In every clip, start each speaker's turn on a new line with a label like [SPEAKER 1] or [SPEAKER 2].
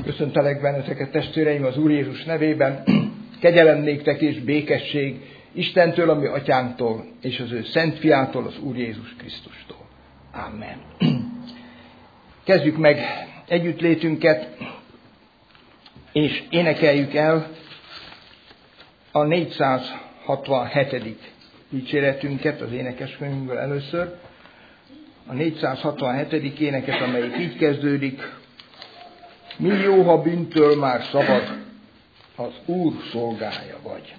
[SPEAKER 1] Köszöntelek benneteket, testvéreim, az Úr Jézus nevében. Kegyelem néktek és békesség Istentől, a mi atyánktól, és az ő szent fiától, az Úr Jézus Krisztustól. Amen. Kezdjük meg együttlétünket, és énekeljük el a 467. dicséretünket az énekeskönyvünkből először. A 467. éneket, amelyik így kezdődik: mi jó, ha bűntől már szabad, az Úr szolgája vagy.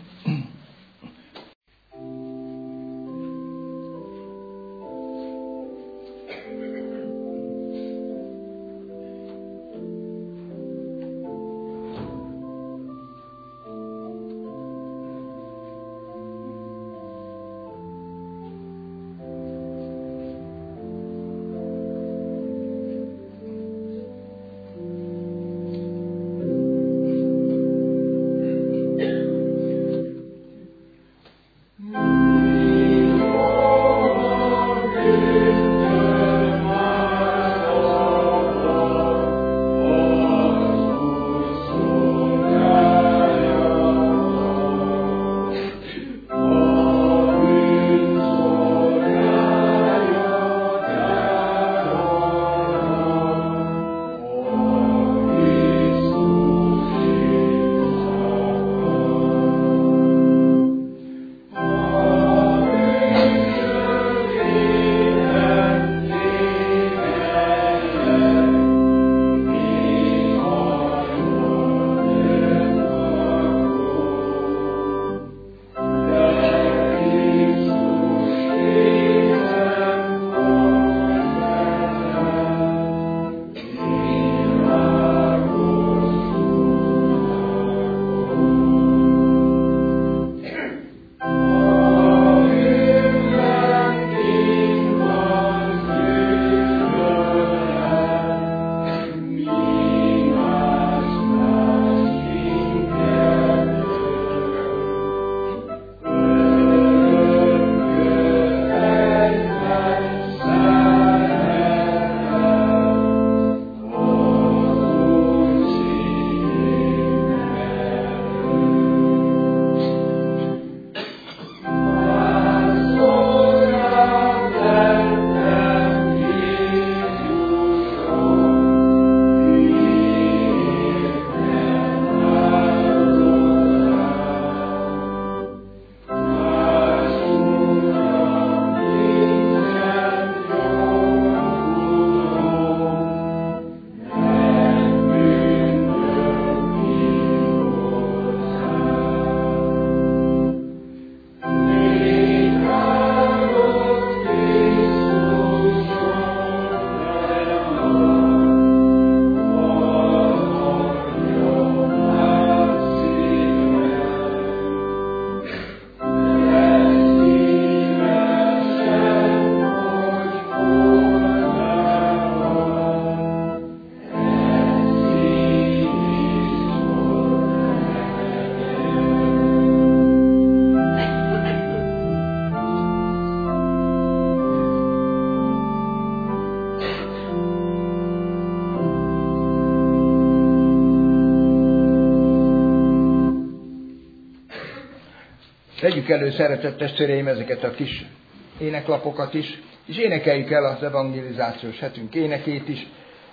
[SPEAKER 1] Tegyük elő, szeretett testvéreim, ezeket a kis éneklapokat is, és énekeljük el az evangelizációs hetünk énekét is.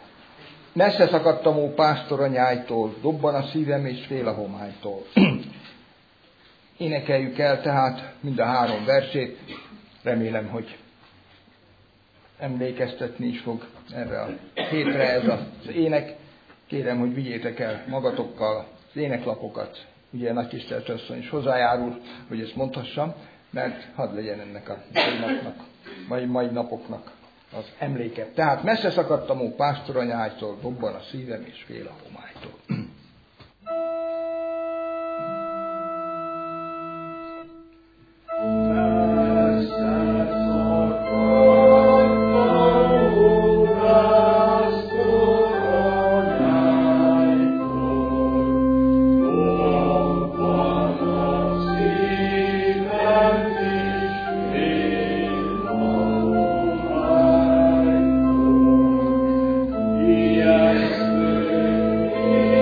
[SPEAKER 1] Messze szakadtam, ó pásztoranyájtól, dobban a szívem és fél a homálytól. Énekeljük el tehát mind a 3 versét. Remélem, hogy emlékeztetni is fog erre a hétre ez az ének. Kérem, hogy vigyétek el magatokkal az éneklapokat. Ugye a nagytisztelt asszony is hozzájárul, hogy ezt mondhassam, mert hadd legyen ennek a mai napoknak az emléke. Tehát messze szakadtam, ó pásztoranyájtól, dobban a szívem és fél a homálytól.
[SPEAKER 2] Yes.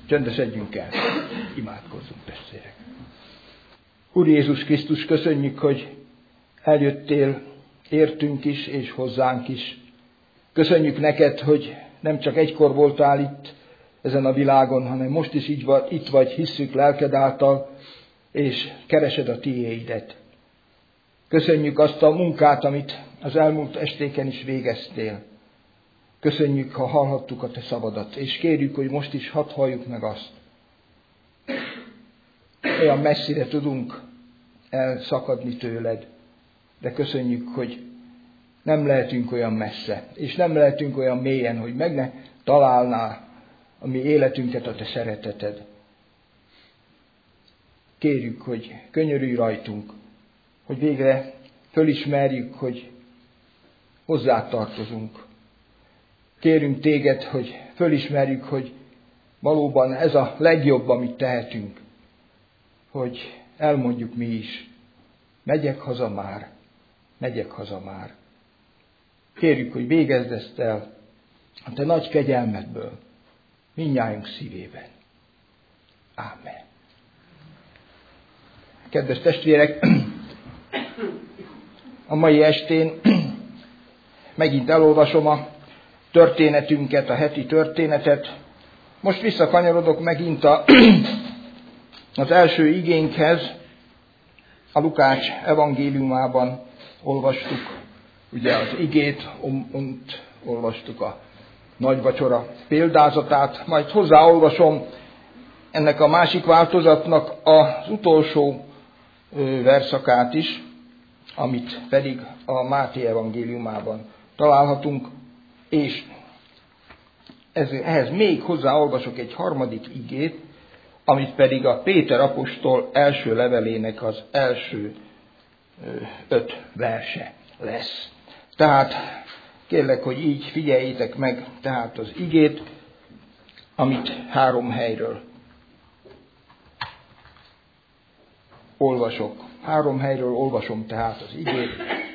[SPEAKER 1] Csöndesedjünk el, imádkozzunk testvérek. Úr Jézus Krisztus, köszönjük, hogy eljöttél értünk is, és hozzánk is. Köszönjük neked, hogy nem csak egykor voltál itt ezen a világon, hanem most is itt vagy, hisszük lelked által, és keresed a tiéidet. Köszönjük azt a munkát, amit az elmúlt estéken is végeztél. Köszönjük, ha hallhattuk a te szavadat, és kérjük, hogy most is hadd halljuk meg azt. Olyan messzire tudunk elszakadni tőled, de köszönjük, hogy nem lehetünk olyan messze, és nem lehetünk olyan mélyen, hogy meg ne találná a mi életünket a te szereteted. Kérjük, hogy könyörülj rajtunk, hogy végre fölismerjük, hogy hozzád tartozunk. Kérünk téged, hogy fölismerjük, hogy valóban ez a legjobb, amit tehetünk, hogy elmondjuk mi is, megyek haza már, megyek haza már. Kérjük, hogy végezd ezt el a te nagy kegyelmedből, mindnyájunk szívében. Ámen. Kedves testvérek, a mai estén megint elolvasom a történetünket, a heti történetet. Most visszakanyarodok megint az első igénkhez. A Lukács evangéliumában olvastuk ugye az igét, olvastuk a nagyvacsora példázatát, majd hozzáolvasom ennek a másik változatnak az utolsó verszakát is, amit pedig a Máté evangéliumában találhatunk, és ehhez még hozzáolvasok egy harmadik igét, amit pedig a Péter apostol első levelének az első 5 verse lesz. Tehát kérlek, hogy így figyeljétek meg tehát az igét, amit 3 helyről olvasok. 3 helyről olvasom tehát az igét.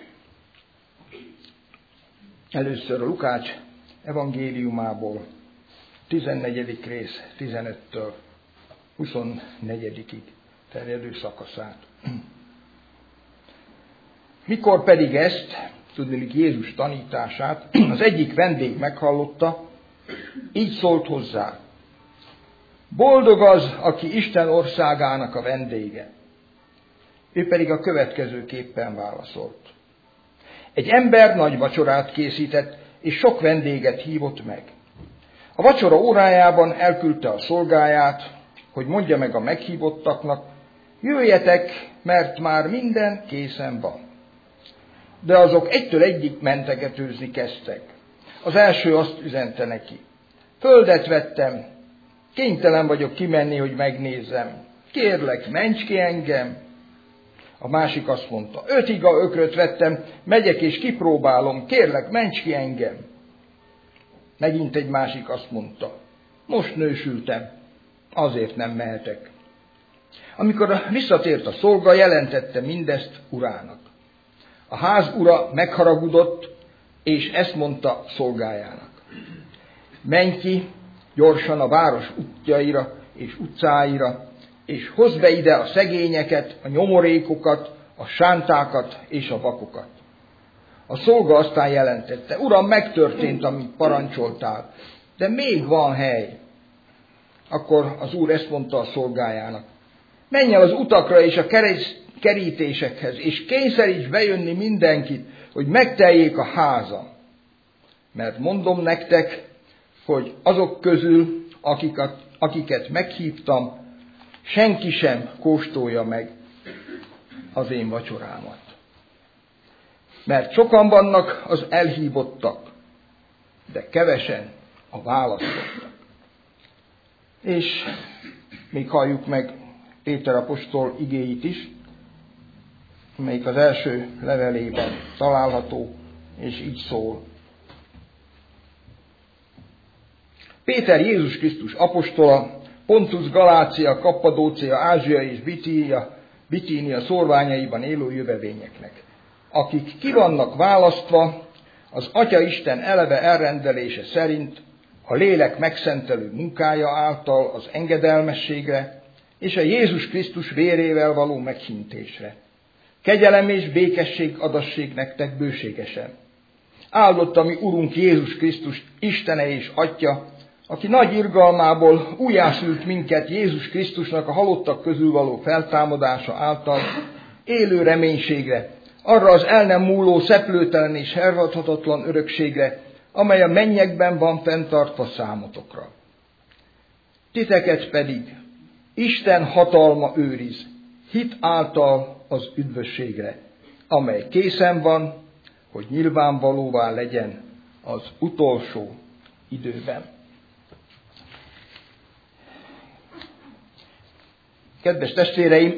[SPEAKER 1] Először a Lukács evangéliumából, 14. rész, 15-től 24-ig terjedő szakaszát. Mikor pedig ezt, tudniillik Jézus tanítását, az egyik vendég meghallotta, így szólt hozzá: boldog az, aki Isten országának a vendége. Ő pedig a következőképpen válaszolt: egy ember nagy vacsorát készített, és sok vendéget hívott meg. A vacsora órájában elküldte a szolgáját, hogy mondja meg a meghívottaknak: jöjjetek, mert már minden készen van. De azok egytől egyig mentegetőzni kezdtek. Az első azt üzente neki: földet vettem, kénytelen vagyok kimenni, hogy megnézzem. Kérlek, ments ki engem. A másik azt mondta: 5 iga ökröt vettem, megyek és kipróbálom, kérlek, ments ki engem. Megint egy másik azt mondta: most nősültem, azért nem mehetek. Amikor visszatért a szolga, jelentette mindezt urának. A ház ura megharagudott, és ezt mondta szolgájának: menj ki gyorsan a város útjaira és utcáira, és hozd be ide a szegényeket, a nyomorékokat, a sántákat és a vakokat. A szolga aztán jelentette: uram, megtörtént, amit parancsoltál, de még van hely. Akkor az úr ezt mondta a szolgájának: menj el az utakra és a kerítésekhez, és kényszeríts bejönni mindenkit, hogy megteljék a házam. Mert mondom nektek, hogy azok közül, akiket meghívtam, senki sem kóstolja meg az én vacsorámat. Mert sokan vannak az elhívottak, de kevesen a választottak. És még halljuk meg Péter apostol igéit is, melyik az első levelében található, és így szól. Péter Jézus Krisztus apostola, Pontus, Galácia, Kappadócia, Ázsia és Bitínia szórványaiban élő jövevényeknek, akik ki vannak választva az Atya Isten eleve elrendelése szerint a lélek megszentelő munkája által az engedelmességre és a Jézus Krisztus vérével való meghintésre. Kegyelem és békesség adassék nektek bőségesen. Áldott a mi Urunk Jézus Krisztus, Istene és Atya, aki nagy irgalmából újjászült minket Jézus Krisztusnak a halottak közül való feltámadása által élő reménységre, arra az el nem múló, szeplőtelen és hervadhatatlan örökségre, amely a mennyekben van fenntartva számotokra. Titeket pedig Isten hatalma őriz, hit által az üdvösségre, amely készen van, hogy nyilvánvalóvá legyen az utolsó időben. Kedves testvéreim,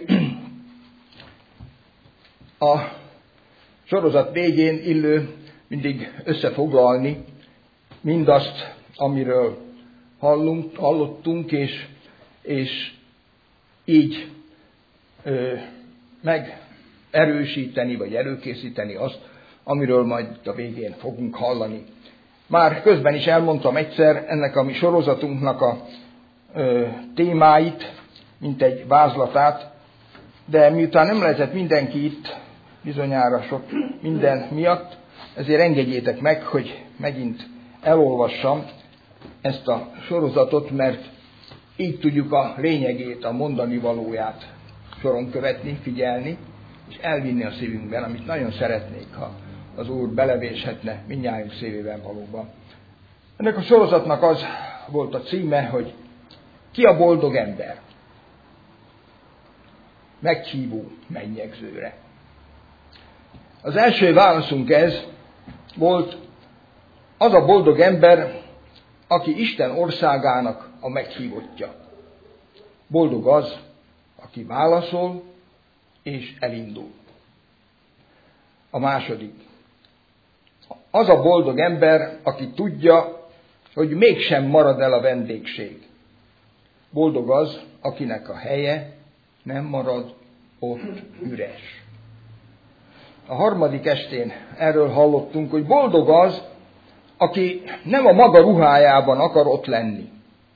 [SPEAKER 1] a sorozat végén illő mindig összefoglalni mindazt, amiről hallottunk, és így megerősíteni, vagy előkészíteni azt, amiről majd a végén fogunk hallani. Már közben is elmondtam egyszer ennek a mi sorozatunknak a témáit, mint egy vázlatát, de miután nem lehetett mindenki itt, bizonyára sok minden miatt, ezért engedjétek meg, hogy megint elolvassam ezt a sorozatot, mert így tudjuk a lényegét, a mondani valóját soron követni, figyelni, és elvinni a szívünkben, amit nagyon szeretnék, ha az Úr belevéshetne mindnyájunk szívében valóban. Ennek a sorozatnak az volt a címe, hogy ki a boldog ember? Meghívó mennyegzőre. Az első válaszunk ez volt, az a boldog ember, aki Isten országának a meghívottja. Boldog az, aki válaszol és elindul. A második. Az a boldog ember, aki tudja, hogy mégsem marad el a vendégség. Boldog az, akinek a helye nem marad ott üres. A harmadik estén erről hallottunk, hogy boldog az, aki nem a maga ruhájában akar ott lenni.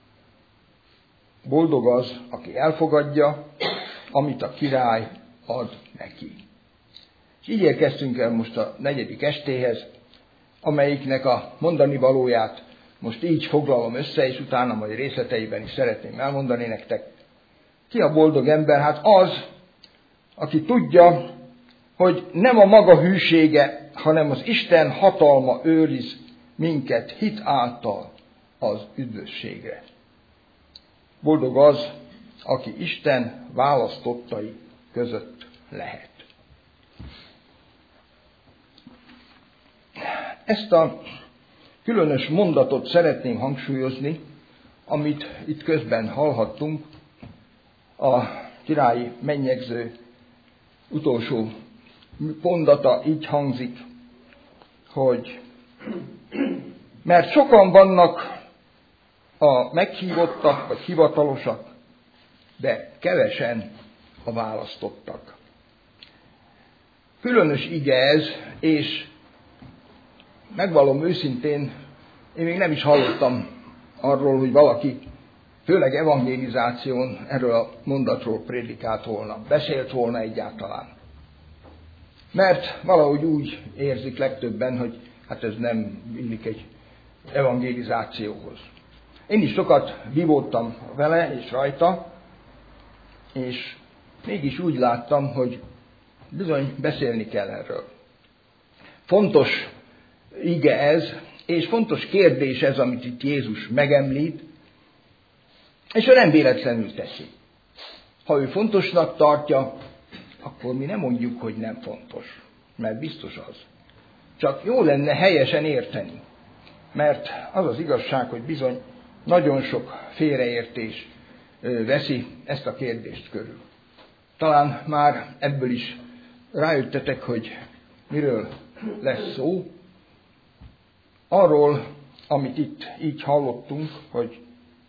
[SPEAKER 1] Boldog az, aki elfogadja, amit a király ad neki. És így érkeztünk el most a negyedik estéhez, amelyiknek a mondani valóját most így foglalom össze, és utána majd részleteiben is szeretném elmondani nektek. Ki a boldog ember? Hát az, aki tudja, hogy nem a maga hűsége, hanem az Isten hatalma őriz minket hit által az üdvösségre. Boldog az, aki Isten választottai között lehet. Ezt a különös mondatot szeretném hangsúlyozni, amit itt közben hallhattunk, a királyi mennyegző utolsó mondata így hangzik, hogy mert sokan vannak a meghívottak, vagy hivatalosak, de kevesen a választottak. Különös ige ez, és megvallom őszintén, én még nem is hallottam arról, hogy valaki, főleg evangelizáción erről a mondatról prédikált volna, beszélt volna egyáltalán. Mert valahogy úgy érzik legtöbben, hogy hát ez nem illik egy evangelizációhoz. Én is sokat vívódtam vele és rajta, és mégis úgy láttam, hogy bizony beszélni kell erről. Fontos ige ez, és fontos kérdés ez, amit itt Jézus megemlít, és ő nem véletlenül teszi. Ha ő fontosnak tartja, akkor mi nem mondjuk, hogy nem fontos, mert biztos az. Csak jó lenne helyesen érteni, mert az az igazság, hogy bizony nagyon sok félreértés veszi ezt a kérdést körül. Talán már ebből is rájöttetek, hogy miről lesz szó. Arról, amit itt így hallottunk, hogy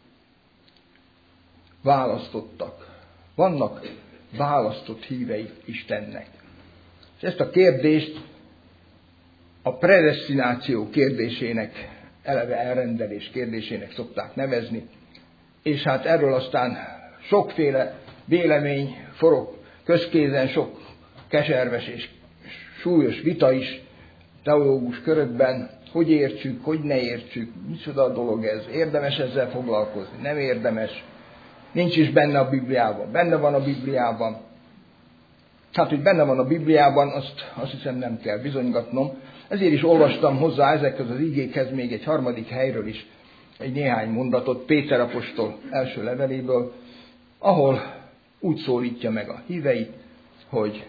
[SPEAKER 1] választottak. Vannak választott hívei Istennek. És ezt a kérdést a predesztináció kérdésének eleve elrendelés kérdésének szokták nevezni, és hát erről aztán sokféle vélemény forog közkézen, sok keserves és súlyos vita is teológus körökben, hogy értsük, hogy ne értsük, micsoda a dolog ez, érdemes ezzel foglalkozni, nem érdemes, nincs is benne a Bibliában, benne van a Bibliában. Hát, hogy benne van a Bibliában, azt hiszem nem kell bizonygatnom, ezért is olvastam hozzá ezekhez az igékhez még egy harmadik helyről is egy néhány mondatot Péter apostol első leveléből, ahol úgy szólítja meg a híveit, hogy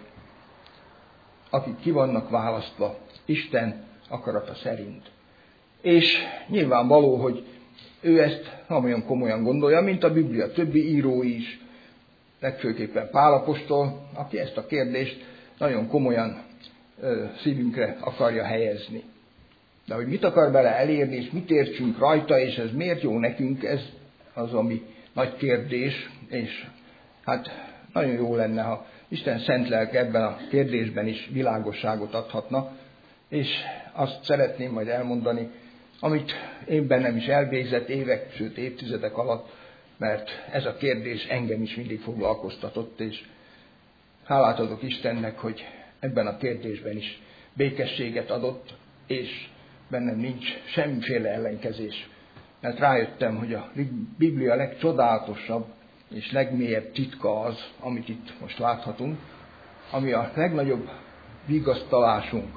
[SPEAKER 1] akik ki vannak választva Isten akarata szerint. És nyilvánvaló, hogy ő ezt nem olyan komolyan gondolja, mint a Biblia többi írói is, legfőképpen Pál apostol, aki ezt a kérdést nagyon komolyan szívünkre akarja helyezni. De hogy mit akar vele elérni, és mit értsünk rajta, és ez miért jó nekünk, ez az, ami nagy kérdés, és hát nagyon jó lenne, ha Isten szent lelke ebben a kérdésben is világosságot adhatna, és azt szeretném majd elmondani, amit én bennem is elvégzett évek, sőt évtizedek alatt, mert ez a kérdés engem is mindig foglalkoztatott, és hálát adok Istennek, hogy ebben a kérdésben is békességet adott, és bennem nincs semmiféle ellenkezés. Mert rájöttem, hogy a Biblia legcsodálatosabb és legmélyebb titka az, amit itt most láthatunk, ami a legnagyobb vigasztalásunk,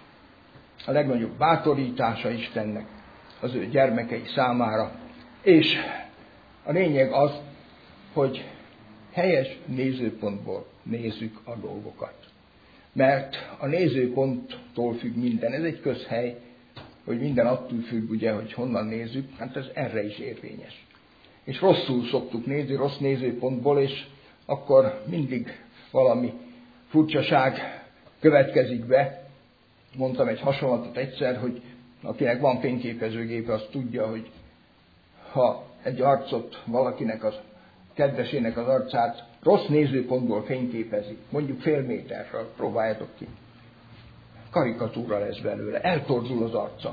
[SPEAKER 1] a legnagyobb bátorítása Istennek az ő gyermekei számára. És a lényeg az, hogy helyes nézőpontból nézzük a dolgokat. Mert a nézőponttól függ minden. Ez egy közhely, hogy minden attól függ, ugye, hogy honnan nézzük, hát ez erre is érvényes. És rosszul szoktuk nézni, rossz nézőpontból, és akkor mindig valami furcsaság következik be. Mondtam egy hasonlatot egyszer, hogy akinek van fényképezőgépe, az tudja, hogy ha egy arcot valakinek az kedvesének az arcát rossz nézőpontból fényképezi, mondjuk fél méterről, próbáljátok ki. Karikatúra lesz belőle, eltorzul az arca.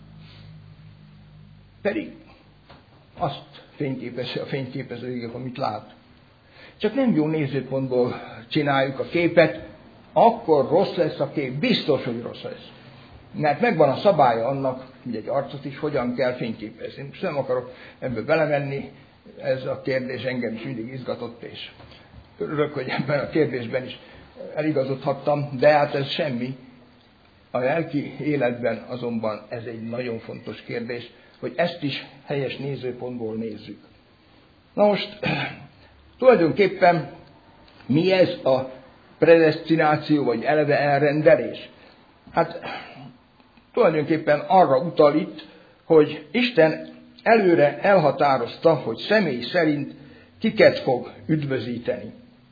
[SPEAKER 1] Pedig azt fényképezi a fényképezőgép, amit lát. Csak nem jó nézőpontból csináljuk a képet, akkor rossz lesz a kép, biztos, hogy rossz lesz. Mert megvan a szabálya annak, hogy egy arcot is hogyan kell fényképezni. Most nem akarok ebből belemenni, ez a kérdés engem is mindig izgatott, és örülök, hogy ebben a kérdésben is eligazodhattam, de hát ez semmi. A lelki életben azonban ez egy nagyon fontos kérdés, hogy ezt is helyes nézőpontból nézzük. Na most, tulajdonképpen mi ez a predesztináció, vagy eleve elrendelés? Hát tulajdonképpen arra utal itt, hogy Isten előre elhatározta, hogy személy szerint kiket fog üdvözíteni.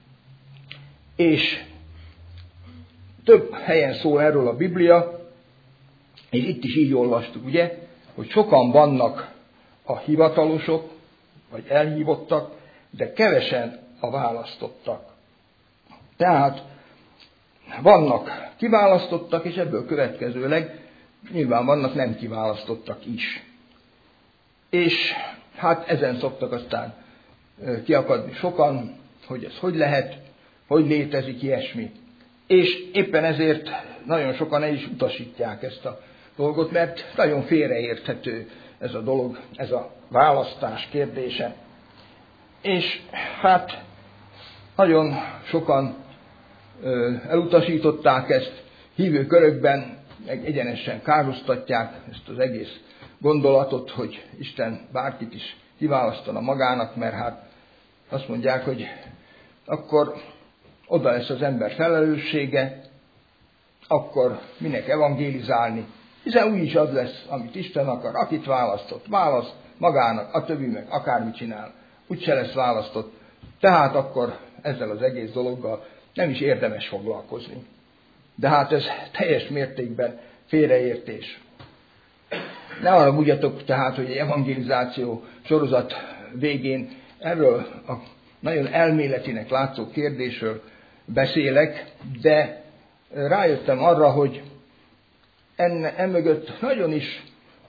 [SPEAKER 1] És több helyen szól erről a Biblia, és itt is így olvastuk, ugye, hogy sokan vannak a hivatalosok, vagy elhívottak, de kevesen a választottak. Tehát vannak kiválasztottak, és ebből következőleg nyilván vannak nem kiválasztottak is. És hát ezen szoktak aztán kiakadni sokan, hogy ez hogy lehet, hogy létezik ilyesmi. És éppen ezért nagyon sokan el is utasítják ezt a dolgot, mert nagyon félreérthető ez a dolog, ez a választás kérdése. És hát nagyon sokan elutasították ezt, hívő körökben meg egyenesen károztatják ezt az egész gondolatot, hogy Isten bárkit is kiválasztana magának, mert hát azt mondják, hogy akkor oda lesz az ember felelőssége, akkor minek evangélizálni, hiszen úgyis az lesz, amit Isten akar, akit választott, választ magának, a többi meg akármit csinál, úgyse lesz választott, tehát akkor ezzel az egész dologgal nem is érdemes foglalkozni. De hát ez teljes mértékben félreértés. Ne haragudjatok tehát, hogy egy evangelizáció sorozat végén erről a nagyon elméletinek látszó kérdésről beszélek, de rájöttem arra, hogy emögött nagyon is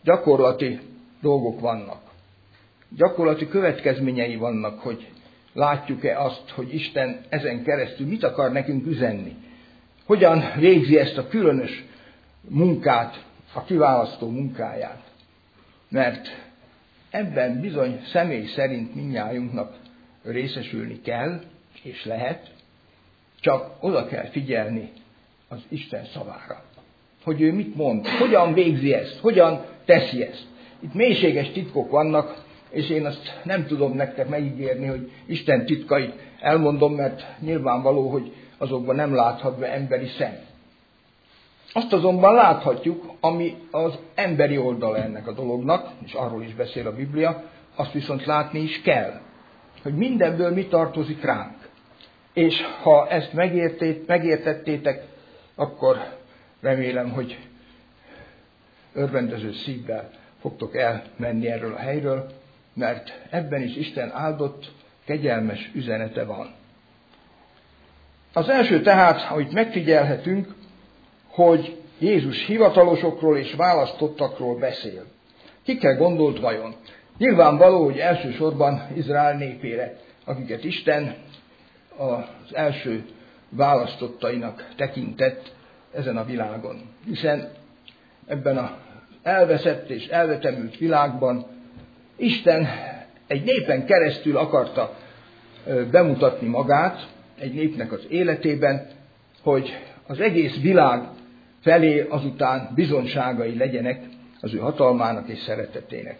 [SPEAKER 1] gyakorlati dolgok vannak. Gyakorlati következményei vannak, hogy látjuk-e azt, hogy Isten ezen keresztül mit akar nekünk üzenni. Hogyan végzi ezt a különös munkát, a kiválasztó munkáját. Mert ebben bizony személy szerint mindnyájunknak részesülni kell, és lehet, csak oda kell figyelni az Isten szavára. Hogy ő mit mond, hogyan végzi ezt, hogyan teszi ezt. Itt mélységes titkok vannak, és én azt nem tudom nektek megígérni, hogy Isten titkait elmondom, mert nyilvánvaló, hogy azokban nem láthat be emberi szem. Azt azonban láthatjuk, ami az emberi oldala ennek a dolognak, és arról is beszél a Biblia, azt viszont látni is kell, hogy mindenből mi tartozik ránk. És ha ezt megértettétek, akkor remélem, hogy örvendező szívvel fogtok elmenni erről a helyről, mert ebben is Isten áldott, kegyelmes üzenete van. Az első tehát, amit megfigyelhetünk, hogy Jézus hivatalosokról és választottakról beszél. Kikre gondolt vajon? Nyilvánvaló, hogy elsősorban Izrael népére, akiket Isten az első választottainak tekintett ezen a világon. Hiszen ebben az elveszett és elvetemült világban Isten egy népen keresztül akarta bemutatni magát, egy népnek az életében, hogy az egész világ felé azután bizonyságai legyenek az ő hatalmának és szeretetének.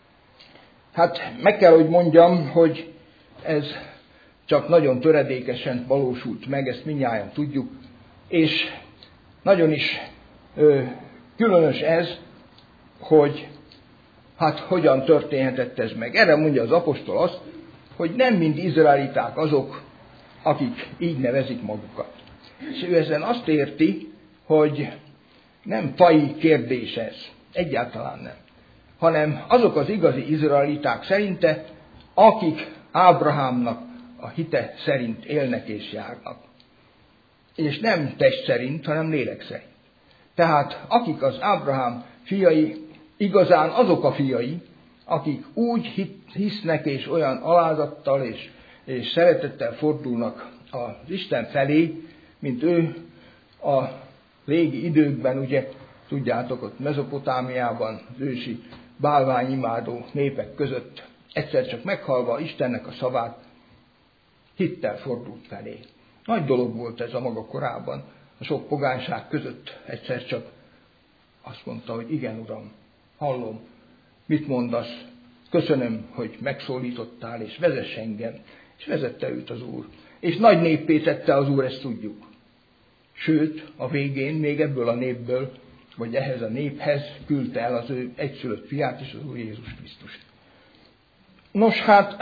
[SPEAKER 1] Hát meg kell, hogy mondjam, hogy ez csak nagyon töredékesen valósult meg, ezt mindnyájan tudjuk, és nagyon is különös ez, hogy hát hogyan történhetett ez meg. Erre mondja az apostol azt, hogy nem mind izraeliták azok, akik így nevezik magukat. És ő ezen azt érti, hogy nem faji kérdés ez, egyáltalán nem, hanem azok az igazi izraeliták szerinte, akik Ábrahámnak a hite szerint élnek és járnak. És nem test szerint, hanem lélek szerint. Tehát akik az Ábrahám fiai, igazán azok a fiai, akik úgy hisznek és olyan alázattal és szeretettel fordulnak az Isten felé, mint ő a régi időkben, ugye tudjátok, ott Mezopotámiában az ősi bálványimádó népek között egyszer csak meghalva Istennek a szavát, hittel fordult felé. Nagy dolog volt ez a maga korában, a sok pogányság között egyszer csak azt mondta, hogy igen, Uram, hallom, mit mondasz, köszönöm, hogy megszólítottál, és vezess engem. És vezette őt az Úr. És nagy néppé tette az Úr, ezt tudjuk. Sőt, a végén még ebből a népből, vagy ehhez a néphez küldte el az ő egyszülött fiát és az Úr Jézus Krisztust. Nos, hát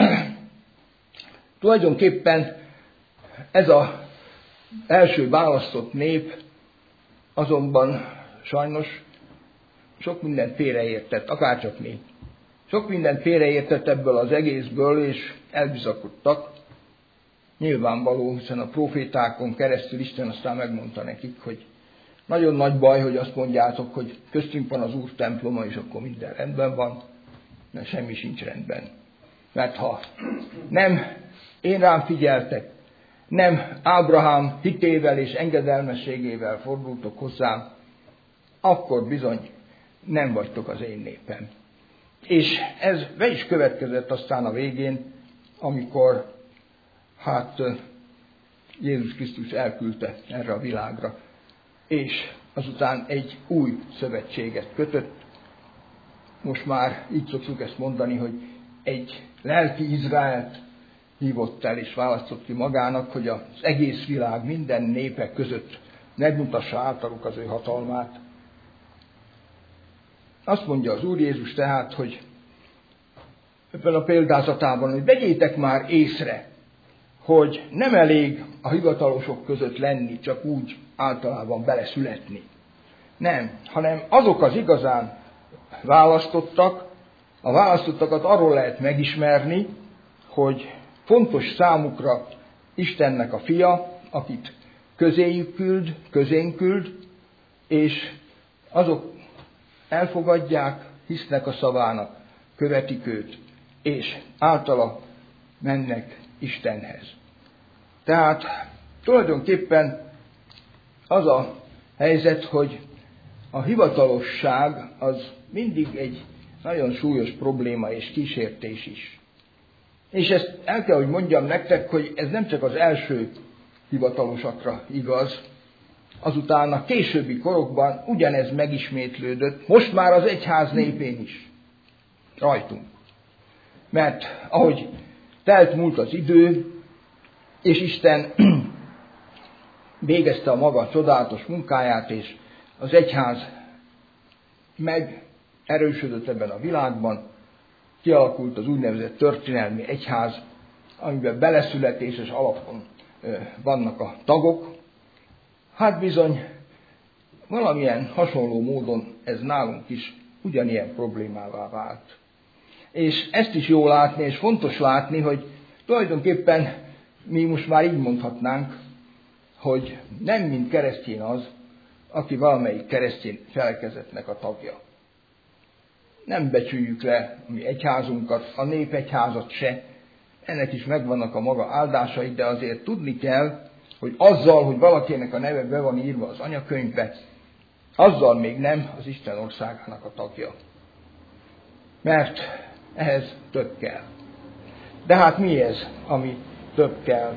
[SPEAKER 1] tulajdonképpen ez az első választott nép azonban sajnos sok mindent félreértett, akárcsak mi. Sok mindent félreértett ebből az egészből, és elbizakodtak. Nyilvánvaló, hiszen a profétákon keresztül Isten aztán megmondta nekik, hogy nagyon nagy baj, hogy azt mondjátok, hogy köztünk van az Úr temploma, és akkor minden rendben van, de semmi sincs rendben. Mert ha nem én rám figyeltek, nem Ábrahám hitével és engedelmességével fordultok hozzám, akkor bizony nem vagytok az én népem. És ez be is következett aztán a végén, amikor Jézus Krisztus elküldte erre a világra, és azután egy új szövetséget kötött. Most már így szoktuk ezt mondani, hogy egy lelki Izraelt hívott el és választott ki magának, hogy az egész világ minden népe között megmutassa általuk az ő hatalmát. Azt mondja az Úr Jézus tehát, hogy ebben a példázatában, hogy vegyétek már észre, hogy nem elég a hivatalosok között lenni, csak úgy általában beleszületni. Nem, hanem azok az igazán választottak, a választottakat arról lehet megismerni, hogy fontos számukra Istennek a fia, akit közéjük küld, közénk küld, és azok elfogadják, hisznek a szavának, követik őt, és általa mennek Istenhez. Tehát tulajdonképpen az a helyzet, hogy a hivatalosság az mindig egy nagyon súlyos probléma és kísértés is. És ezt el kell, hogy mondjam nektek, hogy ez nem csak az első hivatalosakra igaz, azután a későbbi korokban ugyanez megismétlődött, most már az egyház népén is, rajtunk. Mert ahogy telt múlt az idő, és Isten végezte a maga csodálatos munkáját, és az egyház megerősödött ebben a világban, kialakult az úgynevezett történelmi egyház, amiben beleszületéses alapon vannak a tagok. Hát bizony, valamilyen hasonló módon ez nálunk is ugyanilyen problémává vált. És ezt is jó látni, és fontos látni, hogy tulajdonképpen mi most már így mondhatnánk, hogy nem mind keresztény az, aki valamelyik keresztény felekezetnek a tagja. Nem becsüljük le a mi egyházunkat, a népegyházat se, ennek is megvannak a maga áldásai, de azért tudni kell, hogy azzal, hogy valakinek a neve be van írva az anyakönyvbe, azzal még nem az Isten országának a tagja. Mert ehhez több kell. De hát mi ez, ami több kell?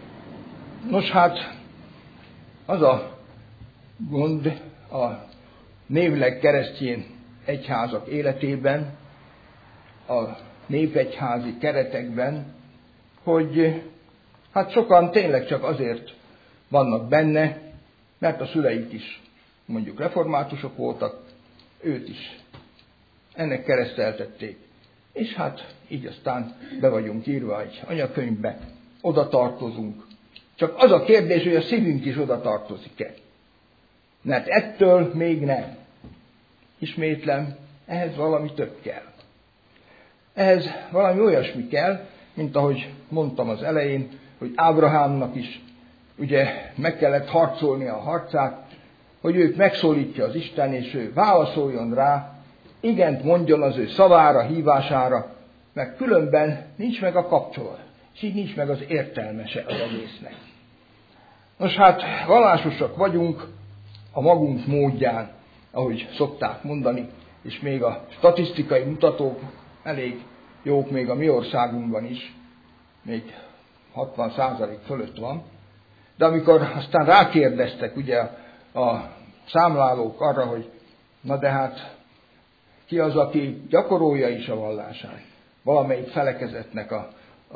[SPEAKER 1] Nos hát, az a gond a névleg keresztény egyházak életében, a népegyházi keretekben, hogy hát sokan tényleg csak azért vannak benne, mert a szüleik is mondjuk reformátusok voltak, őt is ennek kereszteltették. És hát így aztán be vagyunk írva egy anyakönyvbe, oda tartozunk. Csak az a kérdés, hogy a szívünk is oda tartozik-e. Mert ettől még nem. Ismétlem, ehhez valami több kell. Ehhez valami olyasmi kell, mint ahogy mondtam az elején, hogy Ábrahámnak is ugye meg kellett harcolni a harcát, hogy őt megszólítja az Isten, és ő válaszoljon rá, igent mondjon az ő szavára, hívására, mert különben nincs meg a kapcsolat, és így nincs meg az értelmese az egésznek. Nos hát, vallásosak vagyunk a magunk módján, ahogy szokták mondani, és még a statisztikai mutatók elég jók még a mi országunkban is, még 60% fölött van, de amikor aztán rákérdeztek ugye a számlálók arra, hogy na de hát ki az, aki gyakorolja is a vallását, valamelyik felekezetnek a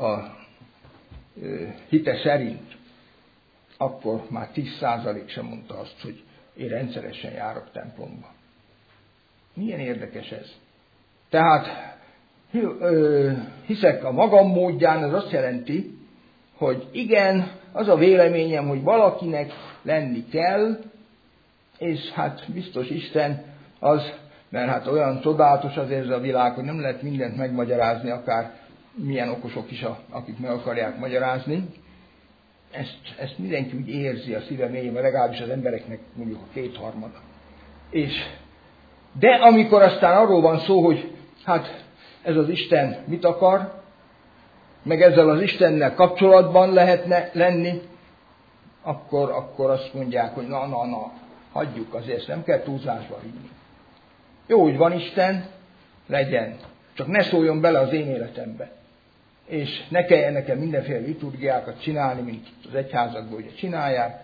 [SPEAKER 1] hite szerint, akkor már 10% sem mondta azt, hogy én rendszeresen járok templomba. Milyen érdekes ez? Tehát hiszek a magam módján, ez azt jelenti, hogy igen, az a véleményem, hogy valakinek lenni kell, és hát biztos Isten az, mert hát olyan csodálatos azért ez a világ, hogy nem lehet mindent megmagyarázni, akár milyen okosok is, akik meg akarják magyarázni. Ezt mindenki úgy érzi a szíve mélyében, legalábbis az embereknek mondjuk a 2/3. De amikor aztán arról van szó, hogy hát ez az Isten mit akar, meg ezzel az Istennel kapcsolatban lehetne lenni, akkor azt mondják, hogy na, hagyjuk azért, ezt nem kell túlzásba vinni. Jó, hogy van Isten, legyen, csak ne szóljon bele az én életembe. És ne kelljen nekem mindenféle liturgiákat csinálni, mint az egyházakban ugye csinálják.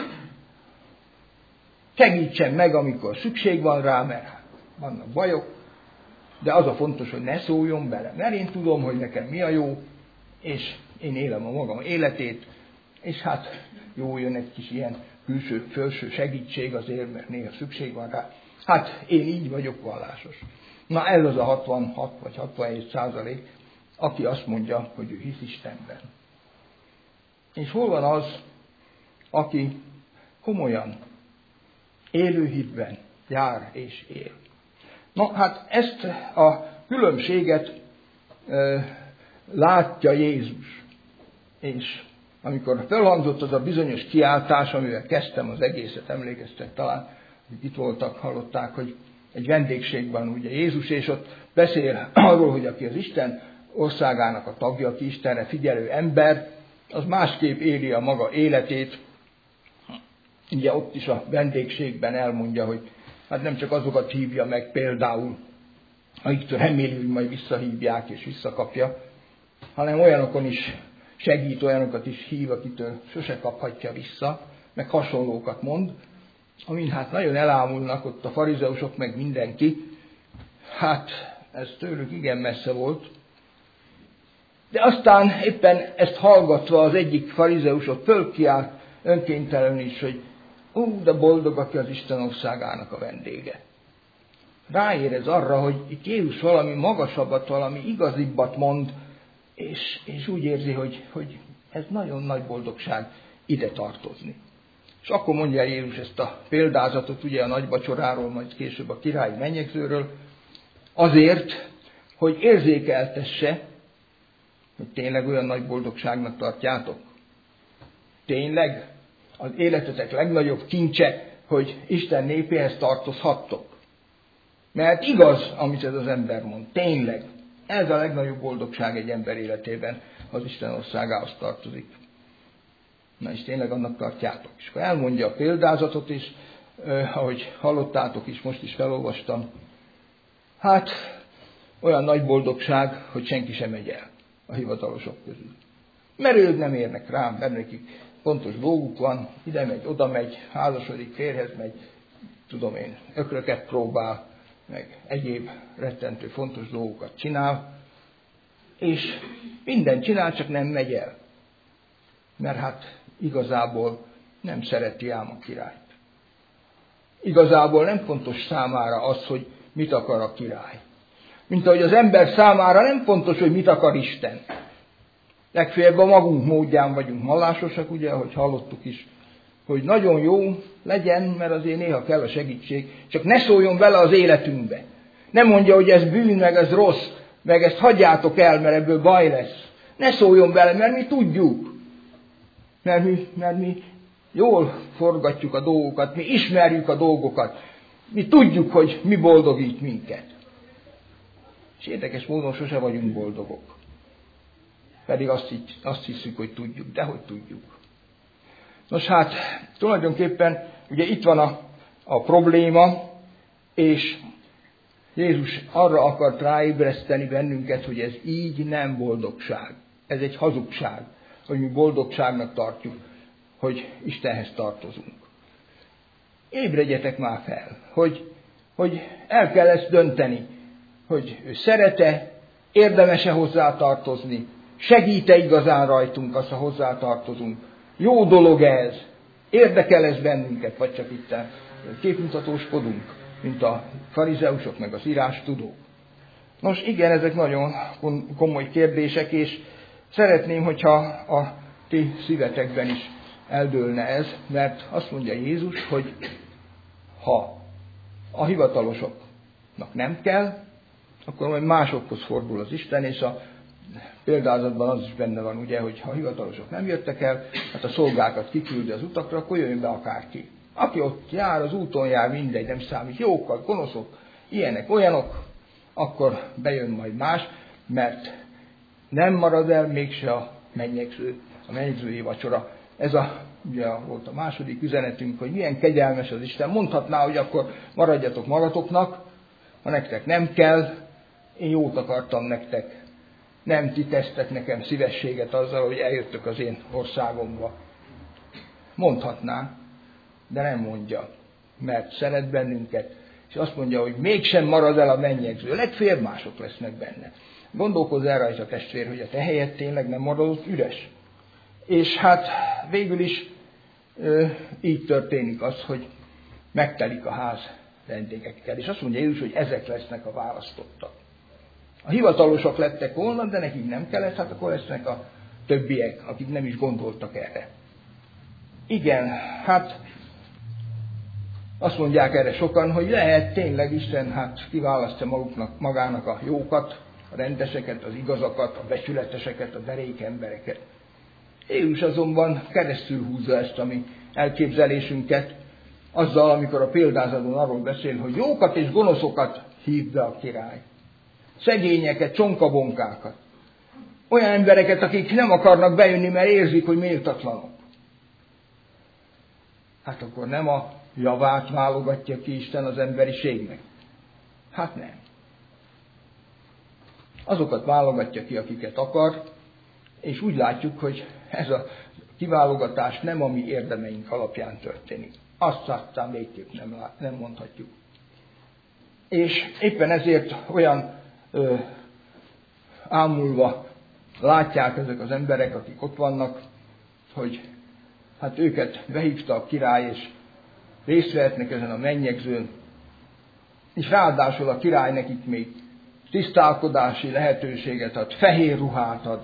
[SPEAKER 1] Segítsen meg, amikor szükség van rá, mert vannak bajok, de az a fontos, hogy ne szóljon bele. Mert én tudom, hogy nekem mi a jó, és én élem a magam életét, és hát jó, jön egy kis ilyen külső-felső segítség azért, mert néha szükség van rá. Hát én így vagyok vallásos. Na ez az a 66 vagy 67%, aki azt mondja, hogy ő hisz Istenben. És hol van az, aki komolyan, élő hitben jár és él? Na hát ezt a különbséget látja Jézus. És amikor felhangzott az a bizonyos kiáltás, amivel kezdtem az egészet, emlékeztek talán, hogy itt voltak, hallották, hogy egy vendégségben ugye Jézus, és ott beszél arról, hogy aki az Isten országának a tagja, aki Istenre figyelő ember, az másképp éli a maga életét. Ugye ott is a vendégségben elmondja, hogy hát nem csak azokat hívja meg például, akiktől reméli, hogy majd visszahívják és visszakapja, hanem olyanokon is segít, olyanokat is hív, akitől sose kaphatja vissza, meg hasonlókat mond, amin hát nagyon elámulnak ott a farizeusok, meg mindenki. Hát ez tőlük igen messze volt. De aztán éppen ezt hallgatva az egyik farizeus ott fölkiált önkéntelenül is, hogy de boldog, aki az Isten országának a vendége. Ráérez arra, hogy itt Jézus valami magasabbat, valami igazibbat mond, és úgy érzi, hogy ez nagyon nagy boldogság ide tartozni. És akkor mondja Jézus ezt a példázatot, ugye a nagyvacsoráról, majd később a királyi mennyegzőről, azért, hogy érzékeltesse, hogy tényleg olyan nagy boldogságnak tartjátok. Tényleg az életetek legnagyobb kincse, hogy Isten népéhez tartozhattok. Mert igaz, amit ez az ember mond. Tényleg. Ez a legnagyobb boldogság egy ember életében, az Isten országához tartozik. Na és tényleg annak tartjátok. És akkor elmondja a példázatot is, ahogy hallottátok is, most is felolvastam. Hát olyan nagy boldogság, hogy senki sem megy el a hivatalosok közül. Mert ők nem érnek rám, mert nekik pontos dolguk van, ide megy, oda megy, házasodik, férhez megy, tudom én, ökröket próbál, meg egyéb rettentő fontos dolgokat csinál, és mindent csinál, csak nem megy el. Mert hát igazából nem szereti ám a királyt. Igazából nem fontos számára az, hogy mit akar a király. Mint ahogy az ember számára nem fontos, hogy mit akar Isten. Legfeljebb a magunk módján vagyunk vallásosak, ugye, ahogy hallottuk is, hogy nagyon jó legyen, mert azért néha kell a segítség, csak ne szóljon bele az életünkbe. Nem mondja, hogy ez bűn, meg ez rossz, meg ezt hagyjátok el, mert ebből baj lesz. Ne szóljon bele, mert mi tudjuk. Mert mi jól forgatjuk a dolgokat, mi ismerjük a dolgokat, mi tudjuk, hogy mi boldogít minket. És érdekes módon sose vagyunk boldogok. Pedig azt hiszük, hogy tudjuk, de hogy tudjuk. Nos hát, tulajdonképpen ugye itt van a probléma, és Jézus arra akart ráébreszteni bennünket, hogy ez így nem boldogság. Ez egy hazugság, hogy mi boldogságnak tartjuk, hogy Istenhez tartozunk. Ébredjetek már fel, hogy el kell ezt dönteni, hogy ő szerete, érdemes-e hozzá tartozni, segít-e igazán rajtunk azt, ha hozzá tartozunk. Jó dolog ez, érdekel ez bennünket, vagy csak itt képmutatóskodunk, mint a farizeusok, meg az írástudók. Nos igen, ezek nagyon komoly kérdések, és szeretném, hogyha a ti szívetekben is eldőlne ez, mert azt mondja Jézus, hogy ha a hivatalosoknak nem kell, akkor majd másokhoz fordul az Isten, és a példázatban az is benne van, ugye, hogy ha a hivatalosok nem jöttek el, hát a szolgákat kiküldi az utakra, akkor jöjjön be akárki. Aki ott jár, az úton jár, mindegy, nem számít, jókkal, gonoszok, ilyenek, olyanok, akkor bejön majd más, mert nem marad el mégse a mennyegzői vacsora. Ez ugye volt a második üzenetünk, hogy milyen kegyelmes az Isten. Mondhatná, hogy akkor maradjatok magatoknak, ha nektek nem kell, én jót akartam nektek. Nem ti tesztek nekem szívességet azzal, hogy eljöttök az én országomba. Mondhatná, de nem mondja, mert szeret bennünket, és azt mondja, hogy mégsem marad el a mennyegző, legfeljebb mások lesznek benne. Gondolkozz el rajta, testvér, hogy a te helyed tényleg nem maradott üres. És hát végül is így történik az, hogy megtelik a ház vendégekkel. És azt mondja Jézus, hogy ezek lesznek a választottak. A hivatalosok lettek volna, de nekik nem kellett, hát akkor lesznek a többiek, akik nem is gondoltak erre. Igen, hát azt mondják erre sokan, hogy lehet tényleg Isten hát kiválasztja magának a jókat, a rendeseket, az igazakat, a becsületeseket, a derék embereket. Jézus azonban keresztül húzza ezt a mi elképzelésünket, azzal, amikor a példázatban arról beszél, hogy jókat és gonoszokat hív be a király. Szegényeket, csonkabonkákat. Olyan embereket, akik nem akarnak bejönni, mert érzik, hogy méltatlanok. Hát akkor nem a javát válogatja ki Isten az emberiségnek. Hát nem. Azokat válogatja ki, akiket akar, és úgy látjuk, hogy ez a kiválogatás nem a mi érdemeink alapján történik. Azt aztán végképp nem mondhatjuk. És éppen ezért olyan ámulva látják ezek az emberek, akik ott vannak, hogy hát őket behívta a király, és részt vehetnek ezen a mennyegzőn, és ráadásul a király nekik még tisztálkodási lehetőséget ad, fehér ruhát ad,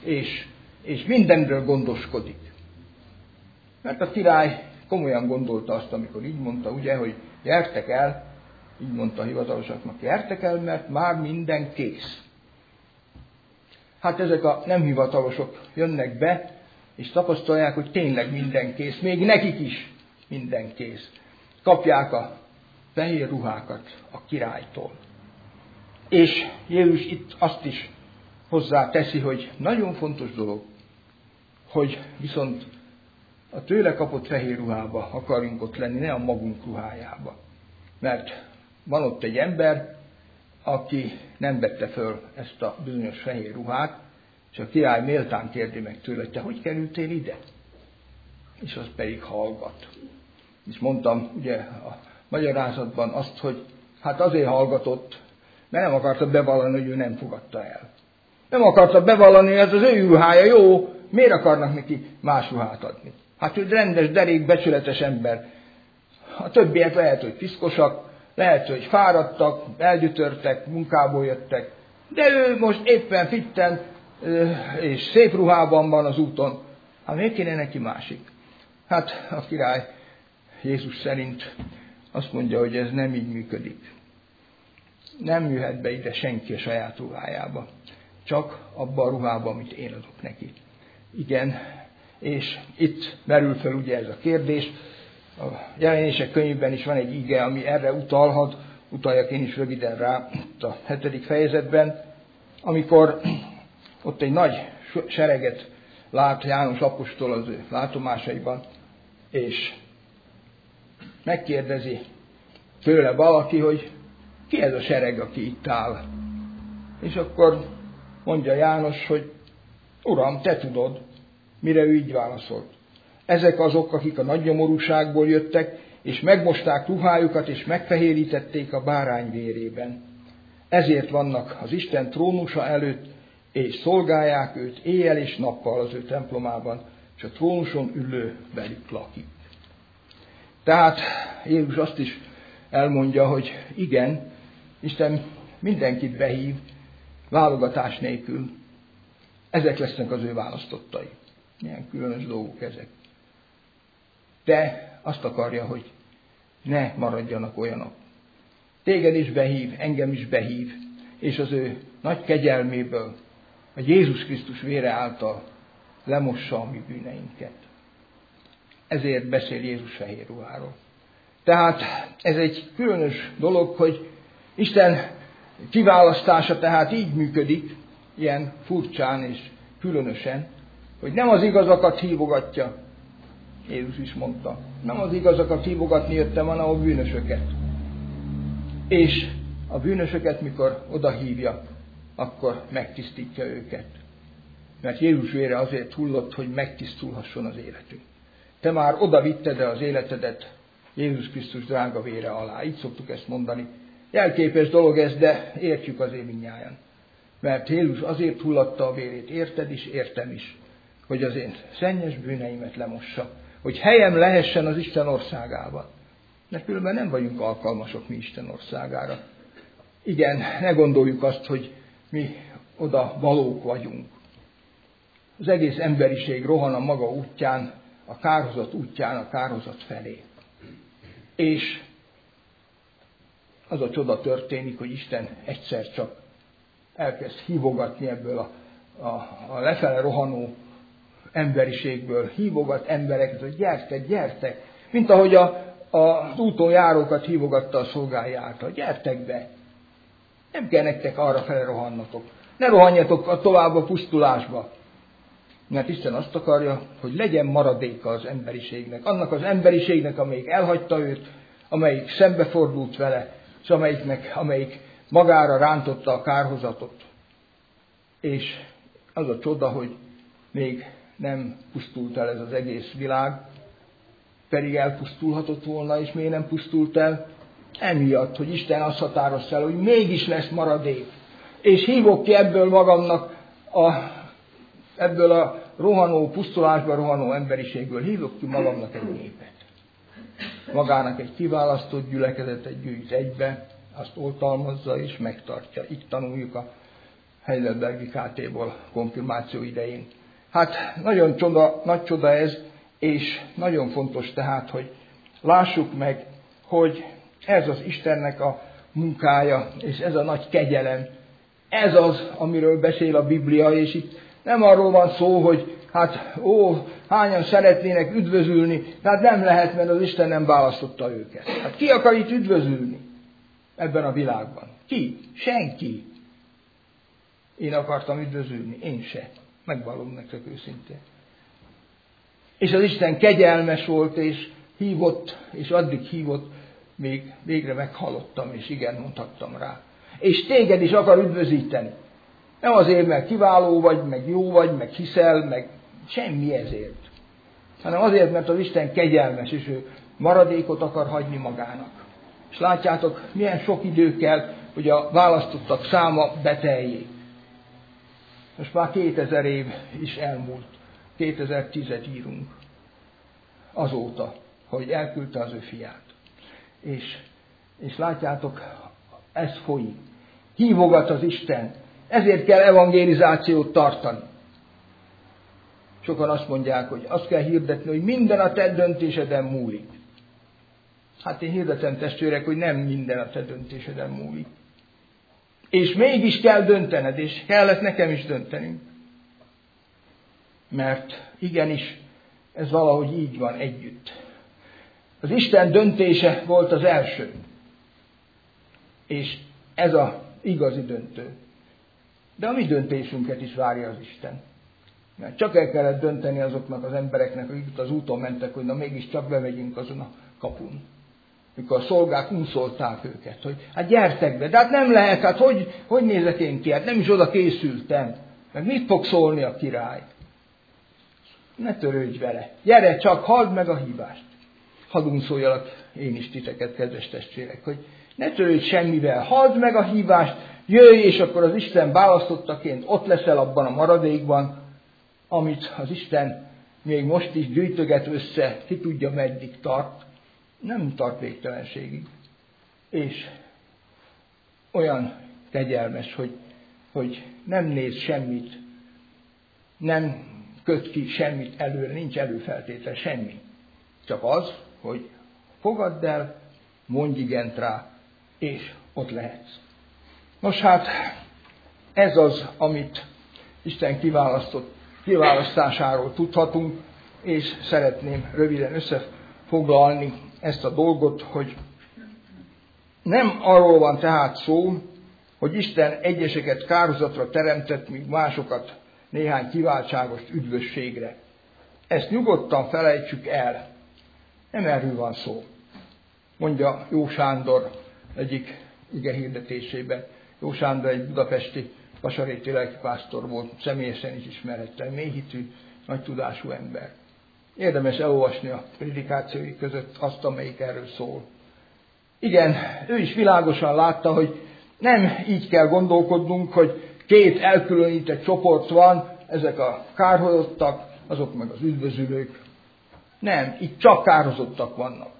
[SPEAKER 1] és mindenről gondoskodik. Mert a király komolyan gondolta azt, amikor így mondta, ugye, hogy gyertek el, így mondta a hivatalosaknak, gyertek el, mert már minden kész. Hát ezek a nem hivatalosok jönnek be, és tapasztalják, hogy tényleg minden kész, még nekik is minden kész. Kapják a fehér ruhákat a királytól. És Jézus itt azt is hozzá teszi, hogy nagyon fontos dolog, hogy viszont a tőle kapott fehér ruhába akarjunk ott lenni, ne a magunk ruhájába. Mert van ott egy ember, aki nem vette föl ezt a bizonyos fehér ruhát, és a király méltán kérdi meg tőle, hogy te hogy kerültél ide? És az pedig hallgat. És mondtam ugye a magyarázatban azt, hogy hát azért hallgatott, mert nem akarta bevallani, hogy ő nem fogadta el. Nem akarta bevallani, hogy ez az ő ruhája jó, miért akarnak neki más ruhát adni? Hát ő rendes, derék, becsületes ember. A többiek lehet, hogy piszkosak, lehet, hogy fáradtak, elgyötörtek, munkából jöttek, de ő most éppen fitten és szép ruhában van az úton. Hát miért kéne neki másik? Hát a király Jézus szerint azt mondja, hogy ez nem így működik. Nem jöhet be ide senki a saját ruhájába. Csak abba a ruhába, amit én adok neki. Igen, és itt merül fel ugye ez a kérdés. A Jelenések könyvben is van egy ige, ami erre utalhat, utaljak én is röviden rá, itt a 7. fejezetben, amikor ott egy nagy sereget lát János apostol az ő látomásaiban, és megkérdezi tőle valaki, hogy ki ez a sereg, aki itt áll. És akkor mondja János, hogy Uram, te tudod, mire ő így válaszolt. Ezek azok, akik a nagy nyomorúságból jöttek, és megmosták ruhájukat, és megfehérítették a bárány vérében. Ezért vannak az Isten trónusa előtt, és szolgálják őt éjjel és nappal az ő templomában, és a trónuson ülő velük lakik. Tehát Jézus azt is elmondja, hogy igen, Isten mindenkit behív, válogatás nélkül. Ezek lesznek az ő választottai. Milyen különös dolgok ezek. De azt akarja, hogy ne maradjanak olyanok. Téged is behív, engem is behív, és az ő nagy kegyelméből, a Jézus Krisztus vére által lemossa a mi bűneinket. Ezért beszél Jézus fehér ruháról. Tehát ez egy különös dolog, hogy Isten kiválasztása tehát így működik, ilyen furcsán és különösen, hogy nem az igazakat hívogatja, Jézus is mondta, nem az igazakat hívogatni jöttem, hanem a bűnösöket. És a bűnösöket, mikor odahívja, akkor megtisztítja őket. Mert Jézus vére azért hullott, hogy megtisztulhasson az életünk. Te már oda vitted az életedet Jézus Krisztus drága vére alá. Így szoktuk ezt mondani. Jelképes dolog ez, de értjük azért mindnyájan. Mert Jézus azért hullatta a vérét, érted is, értem is, hogy az én szennyes bűneimet lemossa, hogy helyem lehessen az Isten országában. Mert különben nem vagyunk alkalmasok mi Isten országára. Igen, ne gondoljuk azt, hogy mi oda valók vagyunk. Az egész emberiség rohan a maga útján, a kárhozat útján, a kárhozat felé. És az a csoda történik, hogy Isten egyszer csak elkezd hívogatni ebből a lefele rohanó emberiségből, hívogat embereket, hogy gyertek, gyertek. Mint ahogy a az úton járókat hívogatta a szolgái által. Gyertek be! Nem kell nektek arra fele rohannatok. Ne rohanjatok tovább a pusztulásba. Mert Isten azt akarja, hogy legyen maradéka az emberiségnek. Annak az emberiségnek, amelyik elhagyta őt, amelyik szembefordult vele, és amelyik magára rántotta a kárhozatot. És az a csoda, hogy még nem pusztult el ez az egész világ, pedig elpusztulhatott volna, és miért nem pusztult el? Emiatt, hogy Isten azt határozta el, hogy mégis lesz maradék. És hívok ki ebből magamnak, ebből a rohanó, pusztulásba rohanó emberiségből, hívok ki magamnak egy népet. Magának egy kiválasztott gyülekezetet gyűjt egybe, azt oltalmazza és megtartja. Így tanuljuk a Heidelbergi KT-ból konfirmáció idején. Hát nagyon nagy csoda ez, és nagyon fontos tehát, hogy lássuk meg, hogy ez az Istennek a munkája, és ez a nagy kegyelem, ez az, amiről beszél a Biblia, és itt nem arról van szó, hogy hányan szeretnének üdvözülni, tehát nem lehet, mert az Isten nem választotta őket. Hát ki akar itt üdvözülni ebben a világban? Ki? Senki. Én akartam üdvözülni, én se. Megvallom nektek őszintén. És az Isten kegyelmes volt, és hívott, és addig hívott, még végre meghallottam, és igen, mondhattam rá. És téged is akar üdvözíteni. Nem azért, mert kiváló vagy, meg jó vagy, meg hiszel, meg semmi ezért. Hanem azért, mert az Isten kegyelmes, és ő maradékot akar hagyni magának. És látjátok, milyen sok idő kell, hogy a választottak száma beteljék. Most már 2000 év is elmúlt. 2010-et írunk. Azóta, hogy elküldte az ő fiát. És látjátok, ez folyik. Hívogat az Isten. Ezért kell evangelizációt tartani. Sokan azt mondják, hogy azt kell hirdetni, hogy minden a te döntéseden múlik. Hát én hirdetem, testvérek, hogy nem minden a te döntéseden múlik. És mégis kell döntened, és kellett nekem is döntenünk. Mert igenis, ez valahogy így van együtt. Az Isten döntése volt az első. És ez az igazi döntő. De a mi döntésünket is várja az Isten. Mert csak el kellett dönteni azoknak az embereknek, akik az úton mentek, hogy na mégiscsak bemegyünk azon a kapun. Mikor a szolgák unszolták őket, hogy hát gyertek be, de hát nem lehet, hát hogy nézek én ki, hát nem is oda készültem. Meg mit fog szólni a király? Ne törődj vele, gyere csak, halld meg a hívást. Hadd unszoljalak én is titeket, kedves testvérek, hogy ne törődj semmivel, halld meg a hívást, jöjj, és akkor az Isten választottaként ott leszel abban a maradékban, amit az Isten még most is gyűjtöget össze, ki tudja meddig tart, nem tart végtelenségig. És olyan kegyelmes, hogy nem néz semmit, nem köt ki semmit előre, nincs előfeltétel, semmi. Csak az, hogy fogadd el, mondj igent rá, és ott lehetsz. Nos hát, ez az, amit Isten kiválasztásáról tudhatunk, és szeretném röviden összefoglalni ezt a dolgot, hogy nem arról van tehát szó, hogy Isten egyeseket kárhozatra teremtett, míg másokat néhány kiváltságos üdvösségre. Ezt nyugodtan felejtsük el. Nem erről van szó. Mondja Jó Sándor egyik igehirdetésében. Jó Sándor egy budapesti vasaréti lelkipásztor volt, személyesen is ismerettel, mélyhitű, nagy tudású ember. Érdemes elolvasni a prédikációi között azt, amelyik erről szól. Igen, ő is világosan látta, hogy nem így kell gondolkodnunk, hogy két elkülönített csoport van, ezek a kárhozottak, azok meg az üdvözülők. Nem, itt csak kárhozottak vannak.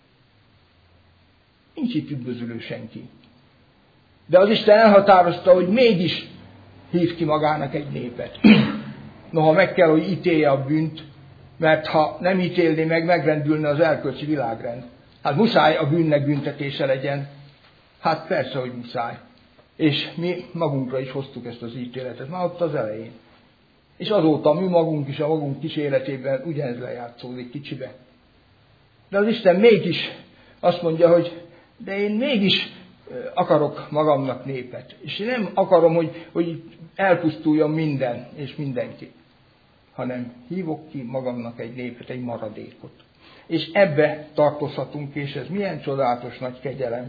[SPEAKER 1] Nincs itt üdvözülő senki. De az Isten elhatározta, hogy mégis hív ki magának egy népet. Noha meg kell, hogy ítélje a bűnt, mert ha nem ítélné meg, megrendülne az erkölcsi világrend. Hát muszáj a bűnnek büntetése legyen. Hát persze, hogy muszáj. És mi magunkra is hoztuk ezt az ítéletet, már ott az elején. És azóta mi magunk is a magunk kis életében ugyanez lejátszódik kicsibe. De az Isten mégis azt mondja, hogy de én mégis akarok magamnak népet. És én nem akarom, hogy elpusztuljon minden és mindenki, hanem hívok ki magamnak egy népet, egy maradékot. És ebbe tartozhatunk, és ez milyen csodálatos nagy kegyelem.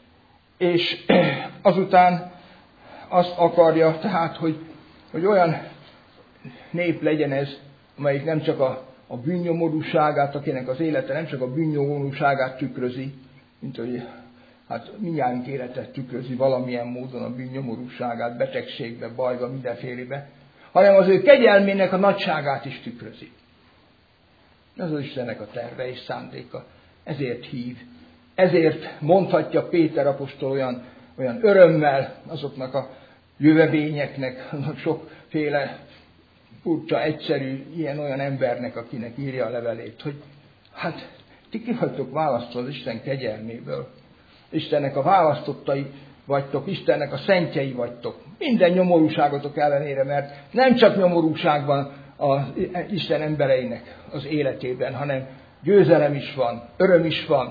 [SPEAKER 1] És azután azt akarja tehát, hogy olyan nép legyen ez, amelyik nem csak a bűnnyomorúságát, akinek az élete nem csak a bűnnyomorúságát tükrözi, mint hogy hát mindjárt életet tükrözi valamilyen módon a bűnnyomorúságát, betegségbe, bajba, mindenfélébe, hanem az ő kegyelmének a nagyságát is tükrözi. Ez az Istennek a terve és szándéka. Ezért hív. Ezért mondhatja Péter apostol olyan örömmel azoknak a jövevényeknek, annak sokféle furcsa, egyszerű, ilyen-olyan embernek, akinek írja a levelét, hogy hát ti ki vagytok választva az Isten kegyelméből. Istennek a választottai vagytok, Istennek a szentjei vagytok. Minden nyomorúságotok ellenére, mert nem csak nyomorúság van az Isten embereinek az életében, hanem győzelem is van, öröm is van,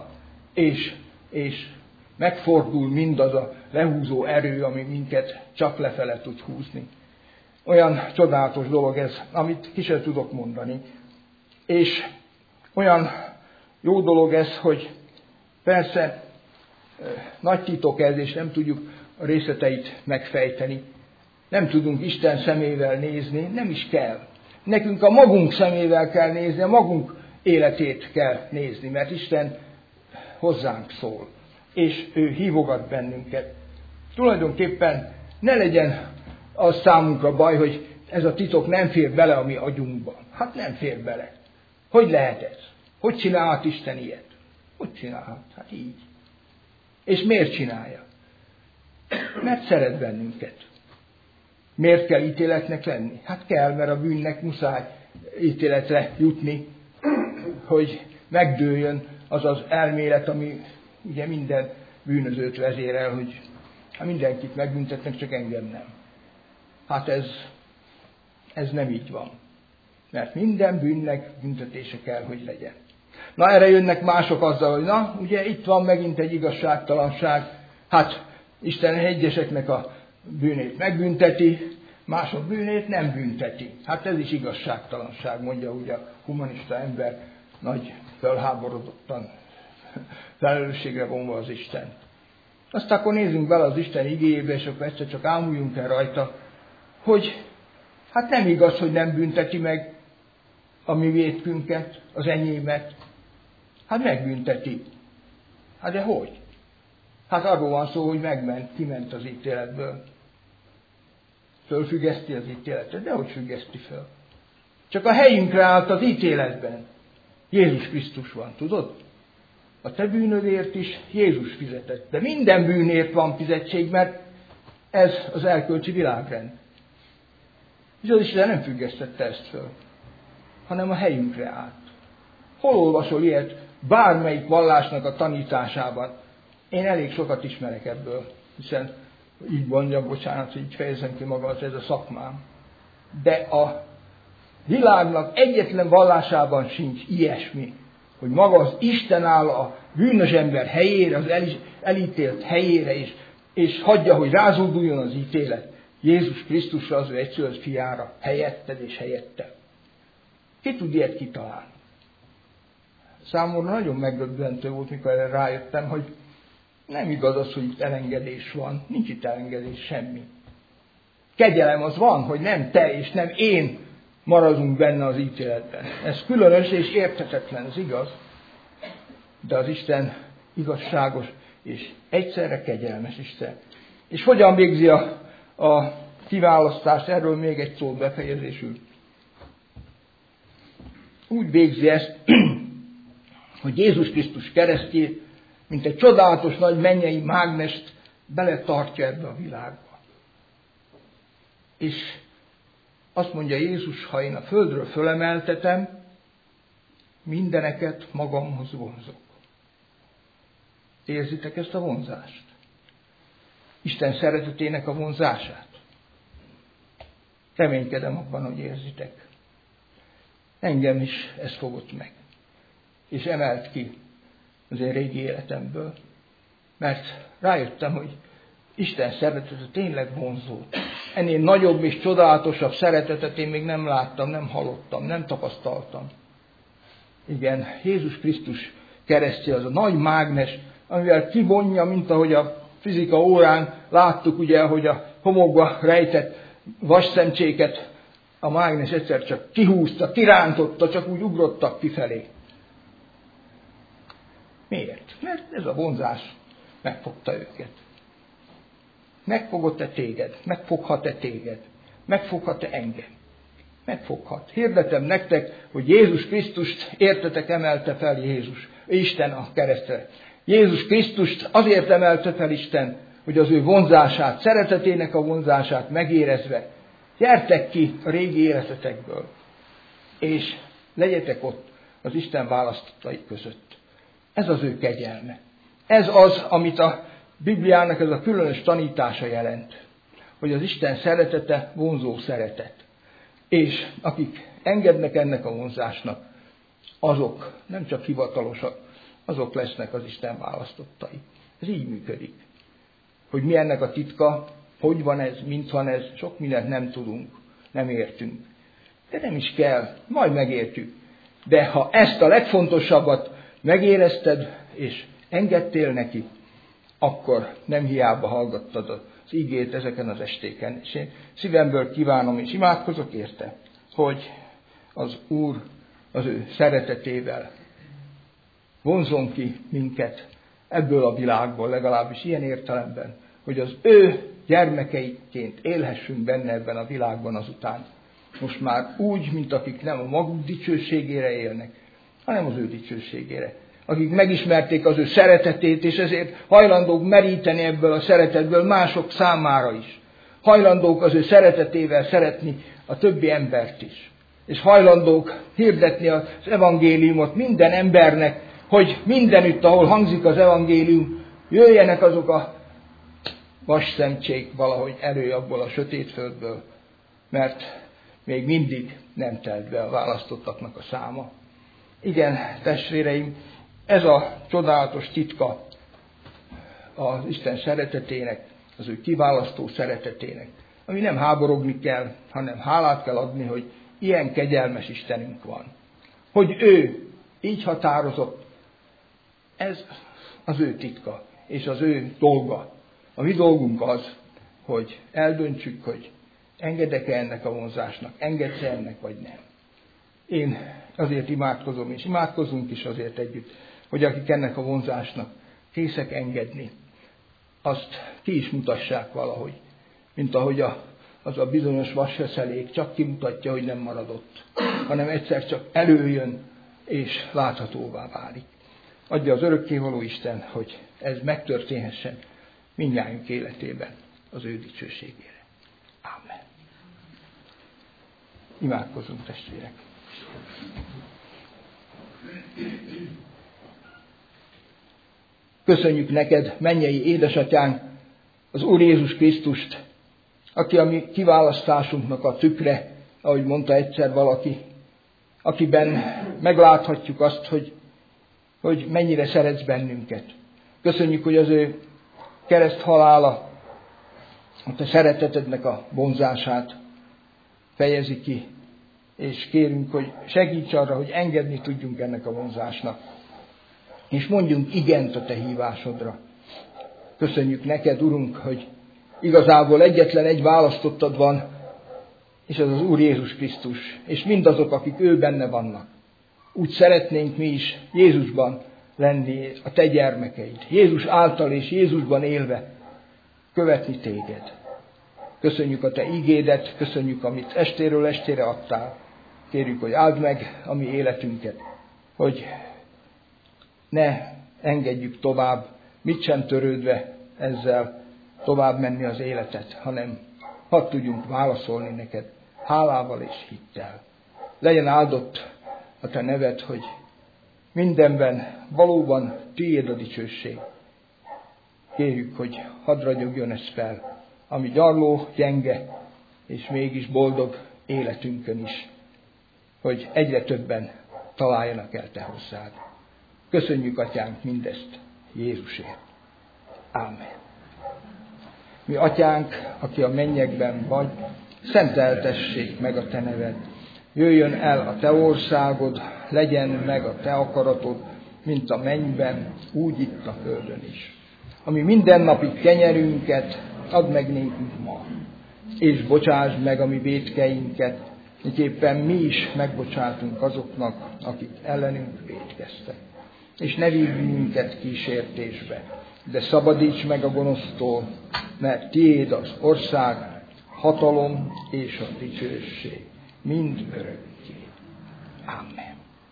[SPEAKER 1] és megfordul mindaz a lehúzó erő, ami minket csak lefele tud húzni. Olyan csodálatos dolog ez, amit ki sem tudok mondani. És olyan jó dolog ez, hogy persze nagy titok ez, és nem tudjuk a részleteit megfejteni. Nem tudunk Isten szemével nézni, nem is kell. Nekünk a magunk szemével kell nézni, a magunk életét kell nézni, mert Isten hozzánk szól, és ő hívogat bennünket. Tulajdonképpen ne legyen az számunkra baj, hogy ez a titok nem fér bele a mi agyunkba. Hát nem fér bele. Hogy lehet ez? Hogy csinálhat Isten ilyet? Hogy csinálhat? Hát így. És miért csinálja? Mert szeret bennünket. Miért kell ítéletnek lenni? Hát kell, mert a bűnnek muszáj ítéletre jutni, hogy megdőljön az az elmélet, ami ugye minden bűnözőt vezérel, hogy mindenkit megbüntetnek, csak engem nem. Hát ez nem így van. Mert minden bűnnek büntetése kell, hogy legyen. Na erre jönnek mások azzal, hogy na, ugye itt van megint egy igazságtalanság. Hát Isten egyeseknek a bűnét megbünteti, mások bűnét nem bünteti. Hát ez is igazságtalanság, mondja ugye a humanista ember, nagy fölháborodottan felelősségre vonva az Isten. Aztán akkor nézzünk bele az Isten igéjébe, és akkor egyszer csak ámuljunk el rajta, hogy hát nem igaz, hogy nem bünteti meg a mi vétkünket, az enyémet. Hát megbünteti. Hát de hogy? Hát arról van szó, hogy kiment az ítéletből. Fölfüggeszti az ítéletet, de hogy függeszti föl? Csak a helyünkre állt az ítéletben. Jézus Krisztus van, tudod? A te bűnödért is Jézus fizetett. De minden bűnért van fizetség, mert ez az erkölcsi világrend. És az Isten nem függesztette ezt föl, hanem a helyünkre állt. Hol olvasol ilyet bármelyik vallásnak a tanításában? Én elég sokat ismerek ebből, hiszen így mondjam, bocsánat, hogy így fejezem ki magam, ez a szakmám. De a világnak egyetlen vallásában sincs ilyesmi, hogy maga az Isten áll a bűnös ember helyére, az elítélt helyére, és hagyja, hogy rázóduljon az ítélet Jézus Krisztusra, az ő egyszülött fiára, helyetted és helyette. Ki tud ilyet kitalálni? Számomra nagyon megdöbbentő volt, mikor erre rájöttem, hogy nem igaz az, hogy itt elengedés van. Nincs itt elengedés, semmi. Kegyelem az van, hogy nem te és nem én maradunk benne az ítéletben. Ez különös és érthetetlen, ez igaz. De az Isten igazságos és egyszerre kegyelmes Isten. És hogyan végzi a kiválasztást? Erről még egy szót befejezésül. Úgy végzi ezt, hogy Jézus Krisztus keresztjét, mint egy csodálatos nagy mennyei mágnest beletartja ebbe a világba. És azt mondja Jézus, ha én a földről fölemeltetem, mindeneket magamhoz vonzok. Érzitek ezt a vonzást? Isten szeretetének a vonzását? Reménykedem abban, hogy érzitek. Engem is ez fogott meg. És emelt ki az én régi életemből. Mert rájöttem, hogy Isten szeretete tényleg vonzó. Ennél nagyobb és csodálatosabb szeretetet én még nem láttam, nem hallottam, nem tapasztaltam. Igen, Jézus Krisztus keresztje az a nagy mágnes, amivel kivonja, mint ahogy a fizika órán láttuk, ugye, hogy a homokba rejtett vasszemcséket a mágnes egyszer csak kihúzta, kirántotta, csak úgy ugrottak kifelé. Miért? Mert ez a vonzás megfogta őket. Megfogott-e téged? Megfoghat-e téged? Megfoghat-e engem? Megfoghat. Hirdetem nektek, hogy Jézus Krisztust értetek emelte fel Isten a keresztre. Jézus Krisztust azért emelte fel Isten, hogy az ő vonzását, szeretetének a vonzását megérezve, gyertek ki a régi életetekből, és legyetek ott az Isten választottai között. Ez az ő kegyelme. Ez az, amit a Bibliának ez a különös tanítása jelent, hogy az Isten szeretete vonzó szeretet. És akik engednek ennek a vonzásnak, azok nem csak hivatalosak, azok lesznek az Isten választottai. Ez így működik. Hogy mi ennek a titka, hogy van ez, mint van ez, sok mindent nem tudunk, nem értünk. De nem is kell, majd megértjük. De ha ezt a legfontosabbat megérezted, és engedtél neki, akkor nem hiába hallgattad az igét ezeken az estéken. És én szívemből kívánom, és imádkozok érte, hogy az Úr az ő szeretetével vonzon ki minket ebből a világból, legalábbis ilyen értelemben, hogy az ő gyermekeiként élhessünk benne ebben a világban azután. Most már úgy, mint akik nem a maguk dicsőségére élnek, hanem az ő dicsőségére. Akik megismerték az ő szeretetét, és ezért hajlandók meríteni ebből a szeretetből mások számára is. Hajlandók az ő szeretetével szeretni a többi embert is. És hajlandók hirdetni az evangéliumot minden embernek, hogy mindenütt, ahol hangzik az evangélium, jöjjenek azok a vasszemcsék valahogy elő abból a sötét földből, mert még mindig nem telt be a választottaknak a száma. Igen, testvéreim, ez a csodálatos titka az Isten szeretetének, az ő kiválasztó szeretetének, ami nem háborogni kell, hanem hálát kell adni, hogy ilyen kegyelmes Istenünk van. Hogy ő így határozott, ez az ő titka, és az ő dolga. A mi dolgunk az, hogy eldöntsük, hogy engedek-e ennek a vonzásnak, engedsz-e ennek, vagy nem. Én azért imádkozom, és imádkozunk is azért együtt, hogy akik ennek a vonzásnak készek engedni, azt ki is mutassák valahogy, mint ahogy az a bizonyos vasfeszelék csak kimutatja, hogy nem maradott, hanem egyszer csak előjön, és láthatóvá válik. Adja az örökkévaló Isten, hogy ez megtörténhessen mindnyájunk életében az ő dicsőségére. Amen. Imádkozzunk, testvérek! Köszönjük neked, mennyei édesatyánk, az Úr Jézus Krisztust, aki a mi kiválasztásunknak a tükre, ahogy mondta egyszer valaki, akiben megláthatjuk azt, hogy mennyire szeretsz bennünket. Köszönjük, hogy az ő kereszthalála a te szeretetednek a vonzását fejezi ki, és kérünk, hogy segíts arra, hogy engedni tudjunk ennek a vonzásnak, és mondjunk igent a te hívásodra. Köszönjük neked, Urunk, hogy igazából egyetlen egy választottad van, és az az Úr Jézus Krisztus, és mindazok, akik ő benne vannak. Úgy szeretnénk mi is Jézusban lenni a te gyermekeid. Jézus által és Jézusban élve követni téged. Köszönjük a te ígédet, köszönjük, amit estéről estére adtál. Kérjük, hogy áld meg a mi életünket, hogy ne engedjük tovább, mit sem törődve ezzel tovább menni az életet, hanem hadd tudjunk válaszolni neked hálával és hittel. Legyen áldott a te neved, hogy mindenben valóban tiéd a dicsőség. Kérjük, hogy hadd ragyogjon ez fel, ami gyarló, gyenge, és mégis boldog életünkön is, hogy egyre többen találjanak el te hozzád. Köszönjük, Atyánk, mindezt Jézusért. Ámen. Mi Atyánk, aki a mennyekben vagy, szenteltessék meg a te neved. Jöjjön el a te országod, legyen meg a te akaratod, mint a mennyben, úgy itt a földön is. Ami mindennapi kenyerünket add meg nékünk ma, és bocsásd meg a mi vétkeinket, miképpen mi is megbocsátunk azoknak, akik ellenünk vétkeztek. És ne vigy minket kísértésbe, de szabadíts meg a gonosztól, mert tiéd az ország, hatalom és a dicsőség, mind örökké. Amen.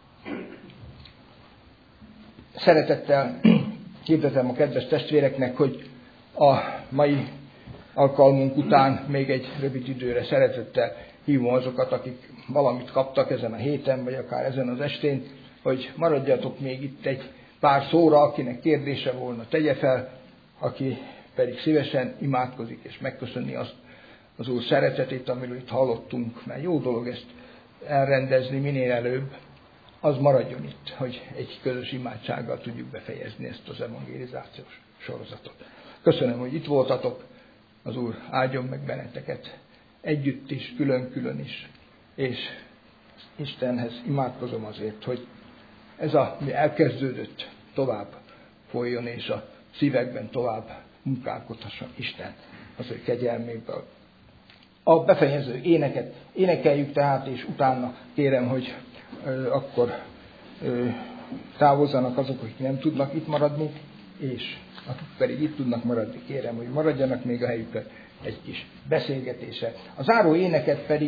[SPEAKER 1] Szeretettel hirdetem a kedves testvéreknek, hogy a mai alkalmunk után még egy rövid időre szeretettel hívom azokat, akik valamit kaptak ezen a héten, vagy akár ezen az estén, hogy maradjatok még itt egy pár szóra, akinek kérdése volna, tegye fel, aki pedig szívesen imádkozik és megköszönni azt az Úr szeretetét, amiről itt hallottunk, mert jó dolog ezt elrendezni minél előbb, az maradjon itt, hogy egy közös imádsággal tudjuk befejezni ezt az evangelizációs sorozatot. Köszönöm, hogy itt voltatok, az Úr áldjon meg benneteket együtt is, külön-külön is, és Istenhez imádkozom azért, hogy ez ami elkezdődött, tovább folyjon, és a szívekben tovább munkálkodhasson Isten az ő kegyelméből. A befejező éneket énekeljük tehát, és utána kérem, hogy akkor távozzanak azok, akik nem tudnak itt maradni, és akik pedig itt tudnak maradni, kérem, hogy maradjanak még a helyükön egy kis beszélgetése. A záró éneket pedig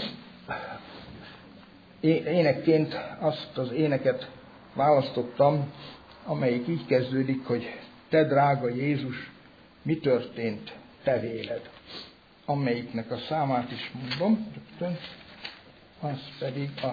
[SPEAKER 1] énekként azt az éneket választottam, amelyik így kezdődik, hogy te drága Jézus, mi történt te véled? Amelyiknek a számát is mondom, rögtön, az pedig a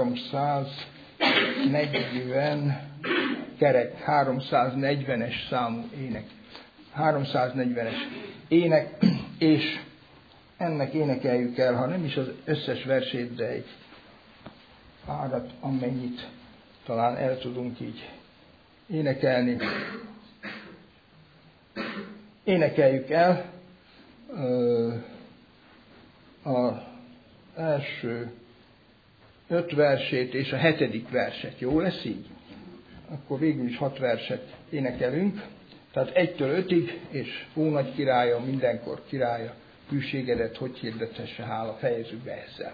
[SPEAKER 1] 340-es számú ének. 340-es ének, és ennek énekeljük el, ha nem is az összes versét, de egy párat, amennyit talán el tudunk így énekelni. Énekeljük el az első 5 versét és a 7. verset. Jó lesz így? Akkor végül is 6 verset énekelünk. Tehát 1-től 5-ig, és ó nagy királya, mindenkor királya, hűségedet hogy hirdethesse, hála, fejezzük be ezzel.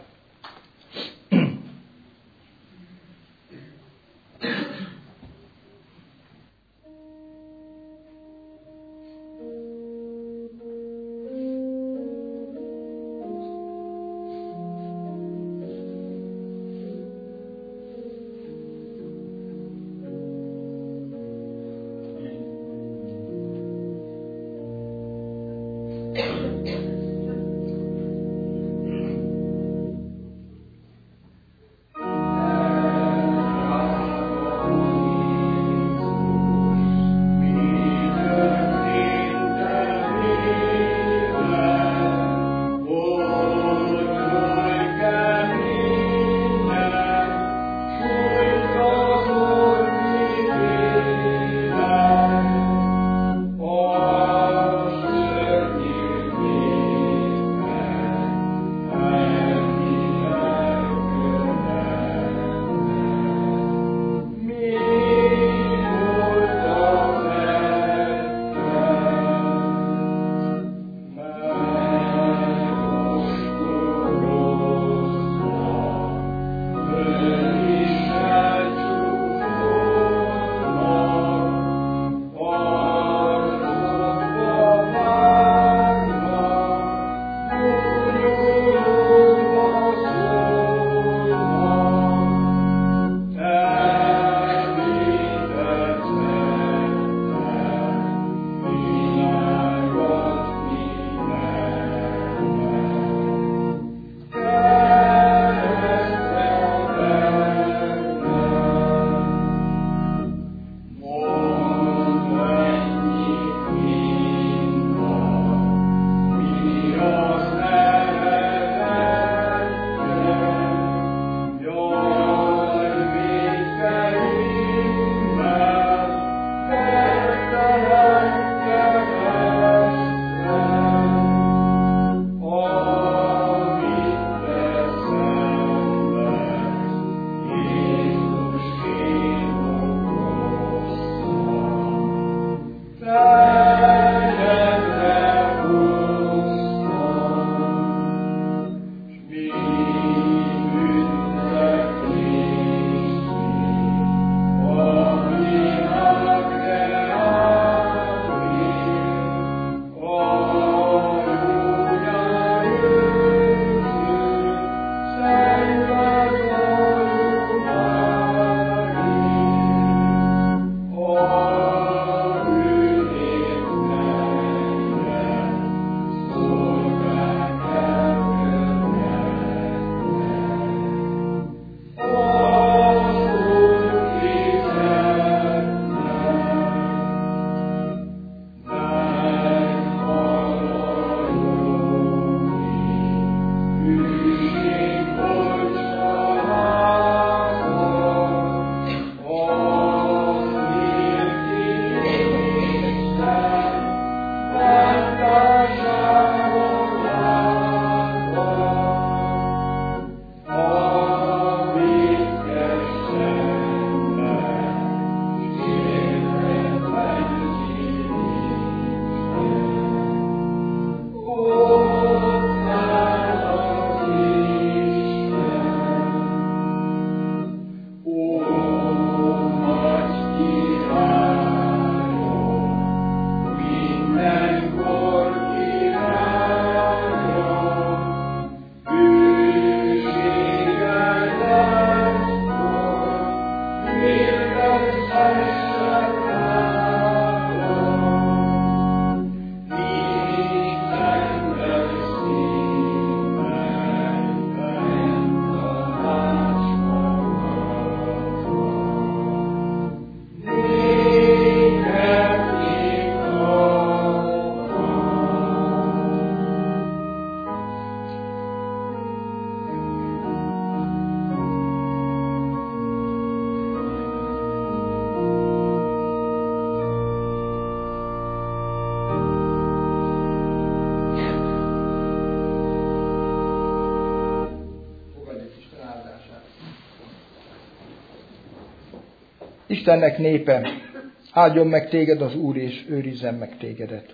[SPEAKER 1] Istennek népe, áldjon meg téged az Úr, és őrizzen meg tégedet.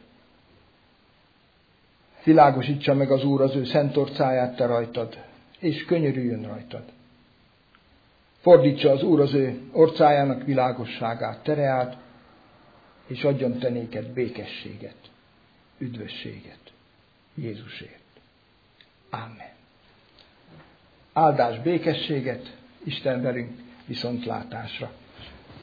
[SPEAKER 1] Világosítsa meg az Úr az ő szent orcáját te rajtad, és könyörüljön rajtad. Fordítsa az Úr az ő orcájának világosságát tereát, és adjon te néked békességet, üdvösséget Jézusért. Amen. Áldás, békességet, Isten velünk, viszontlátásra.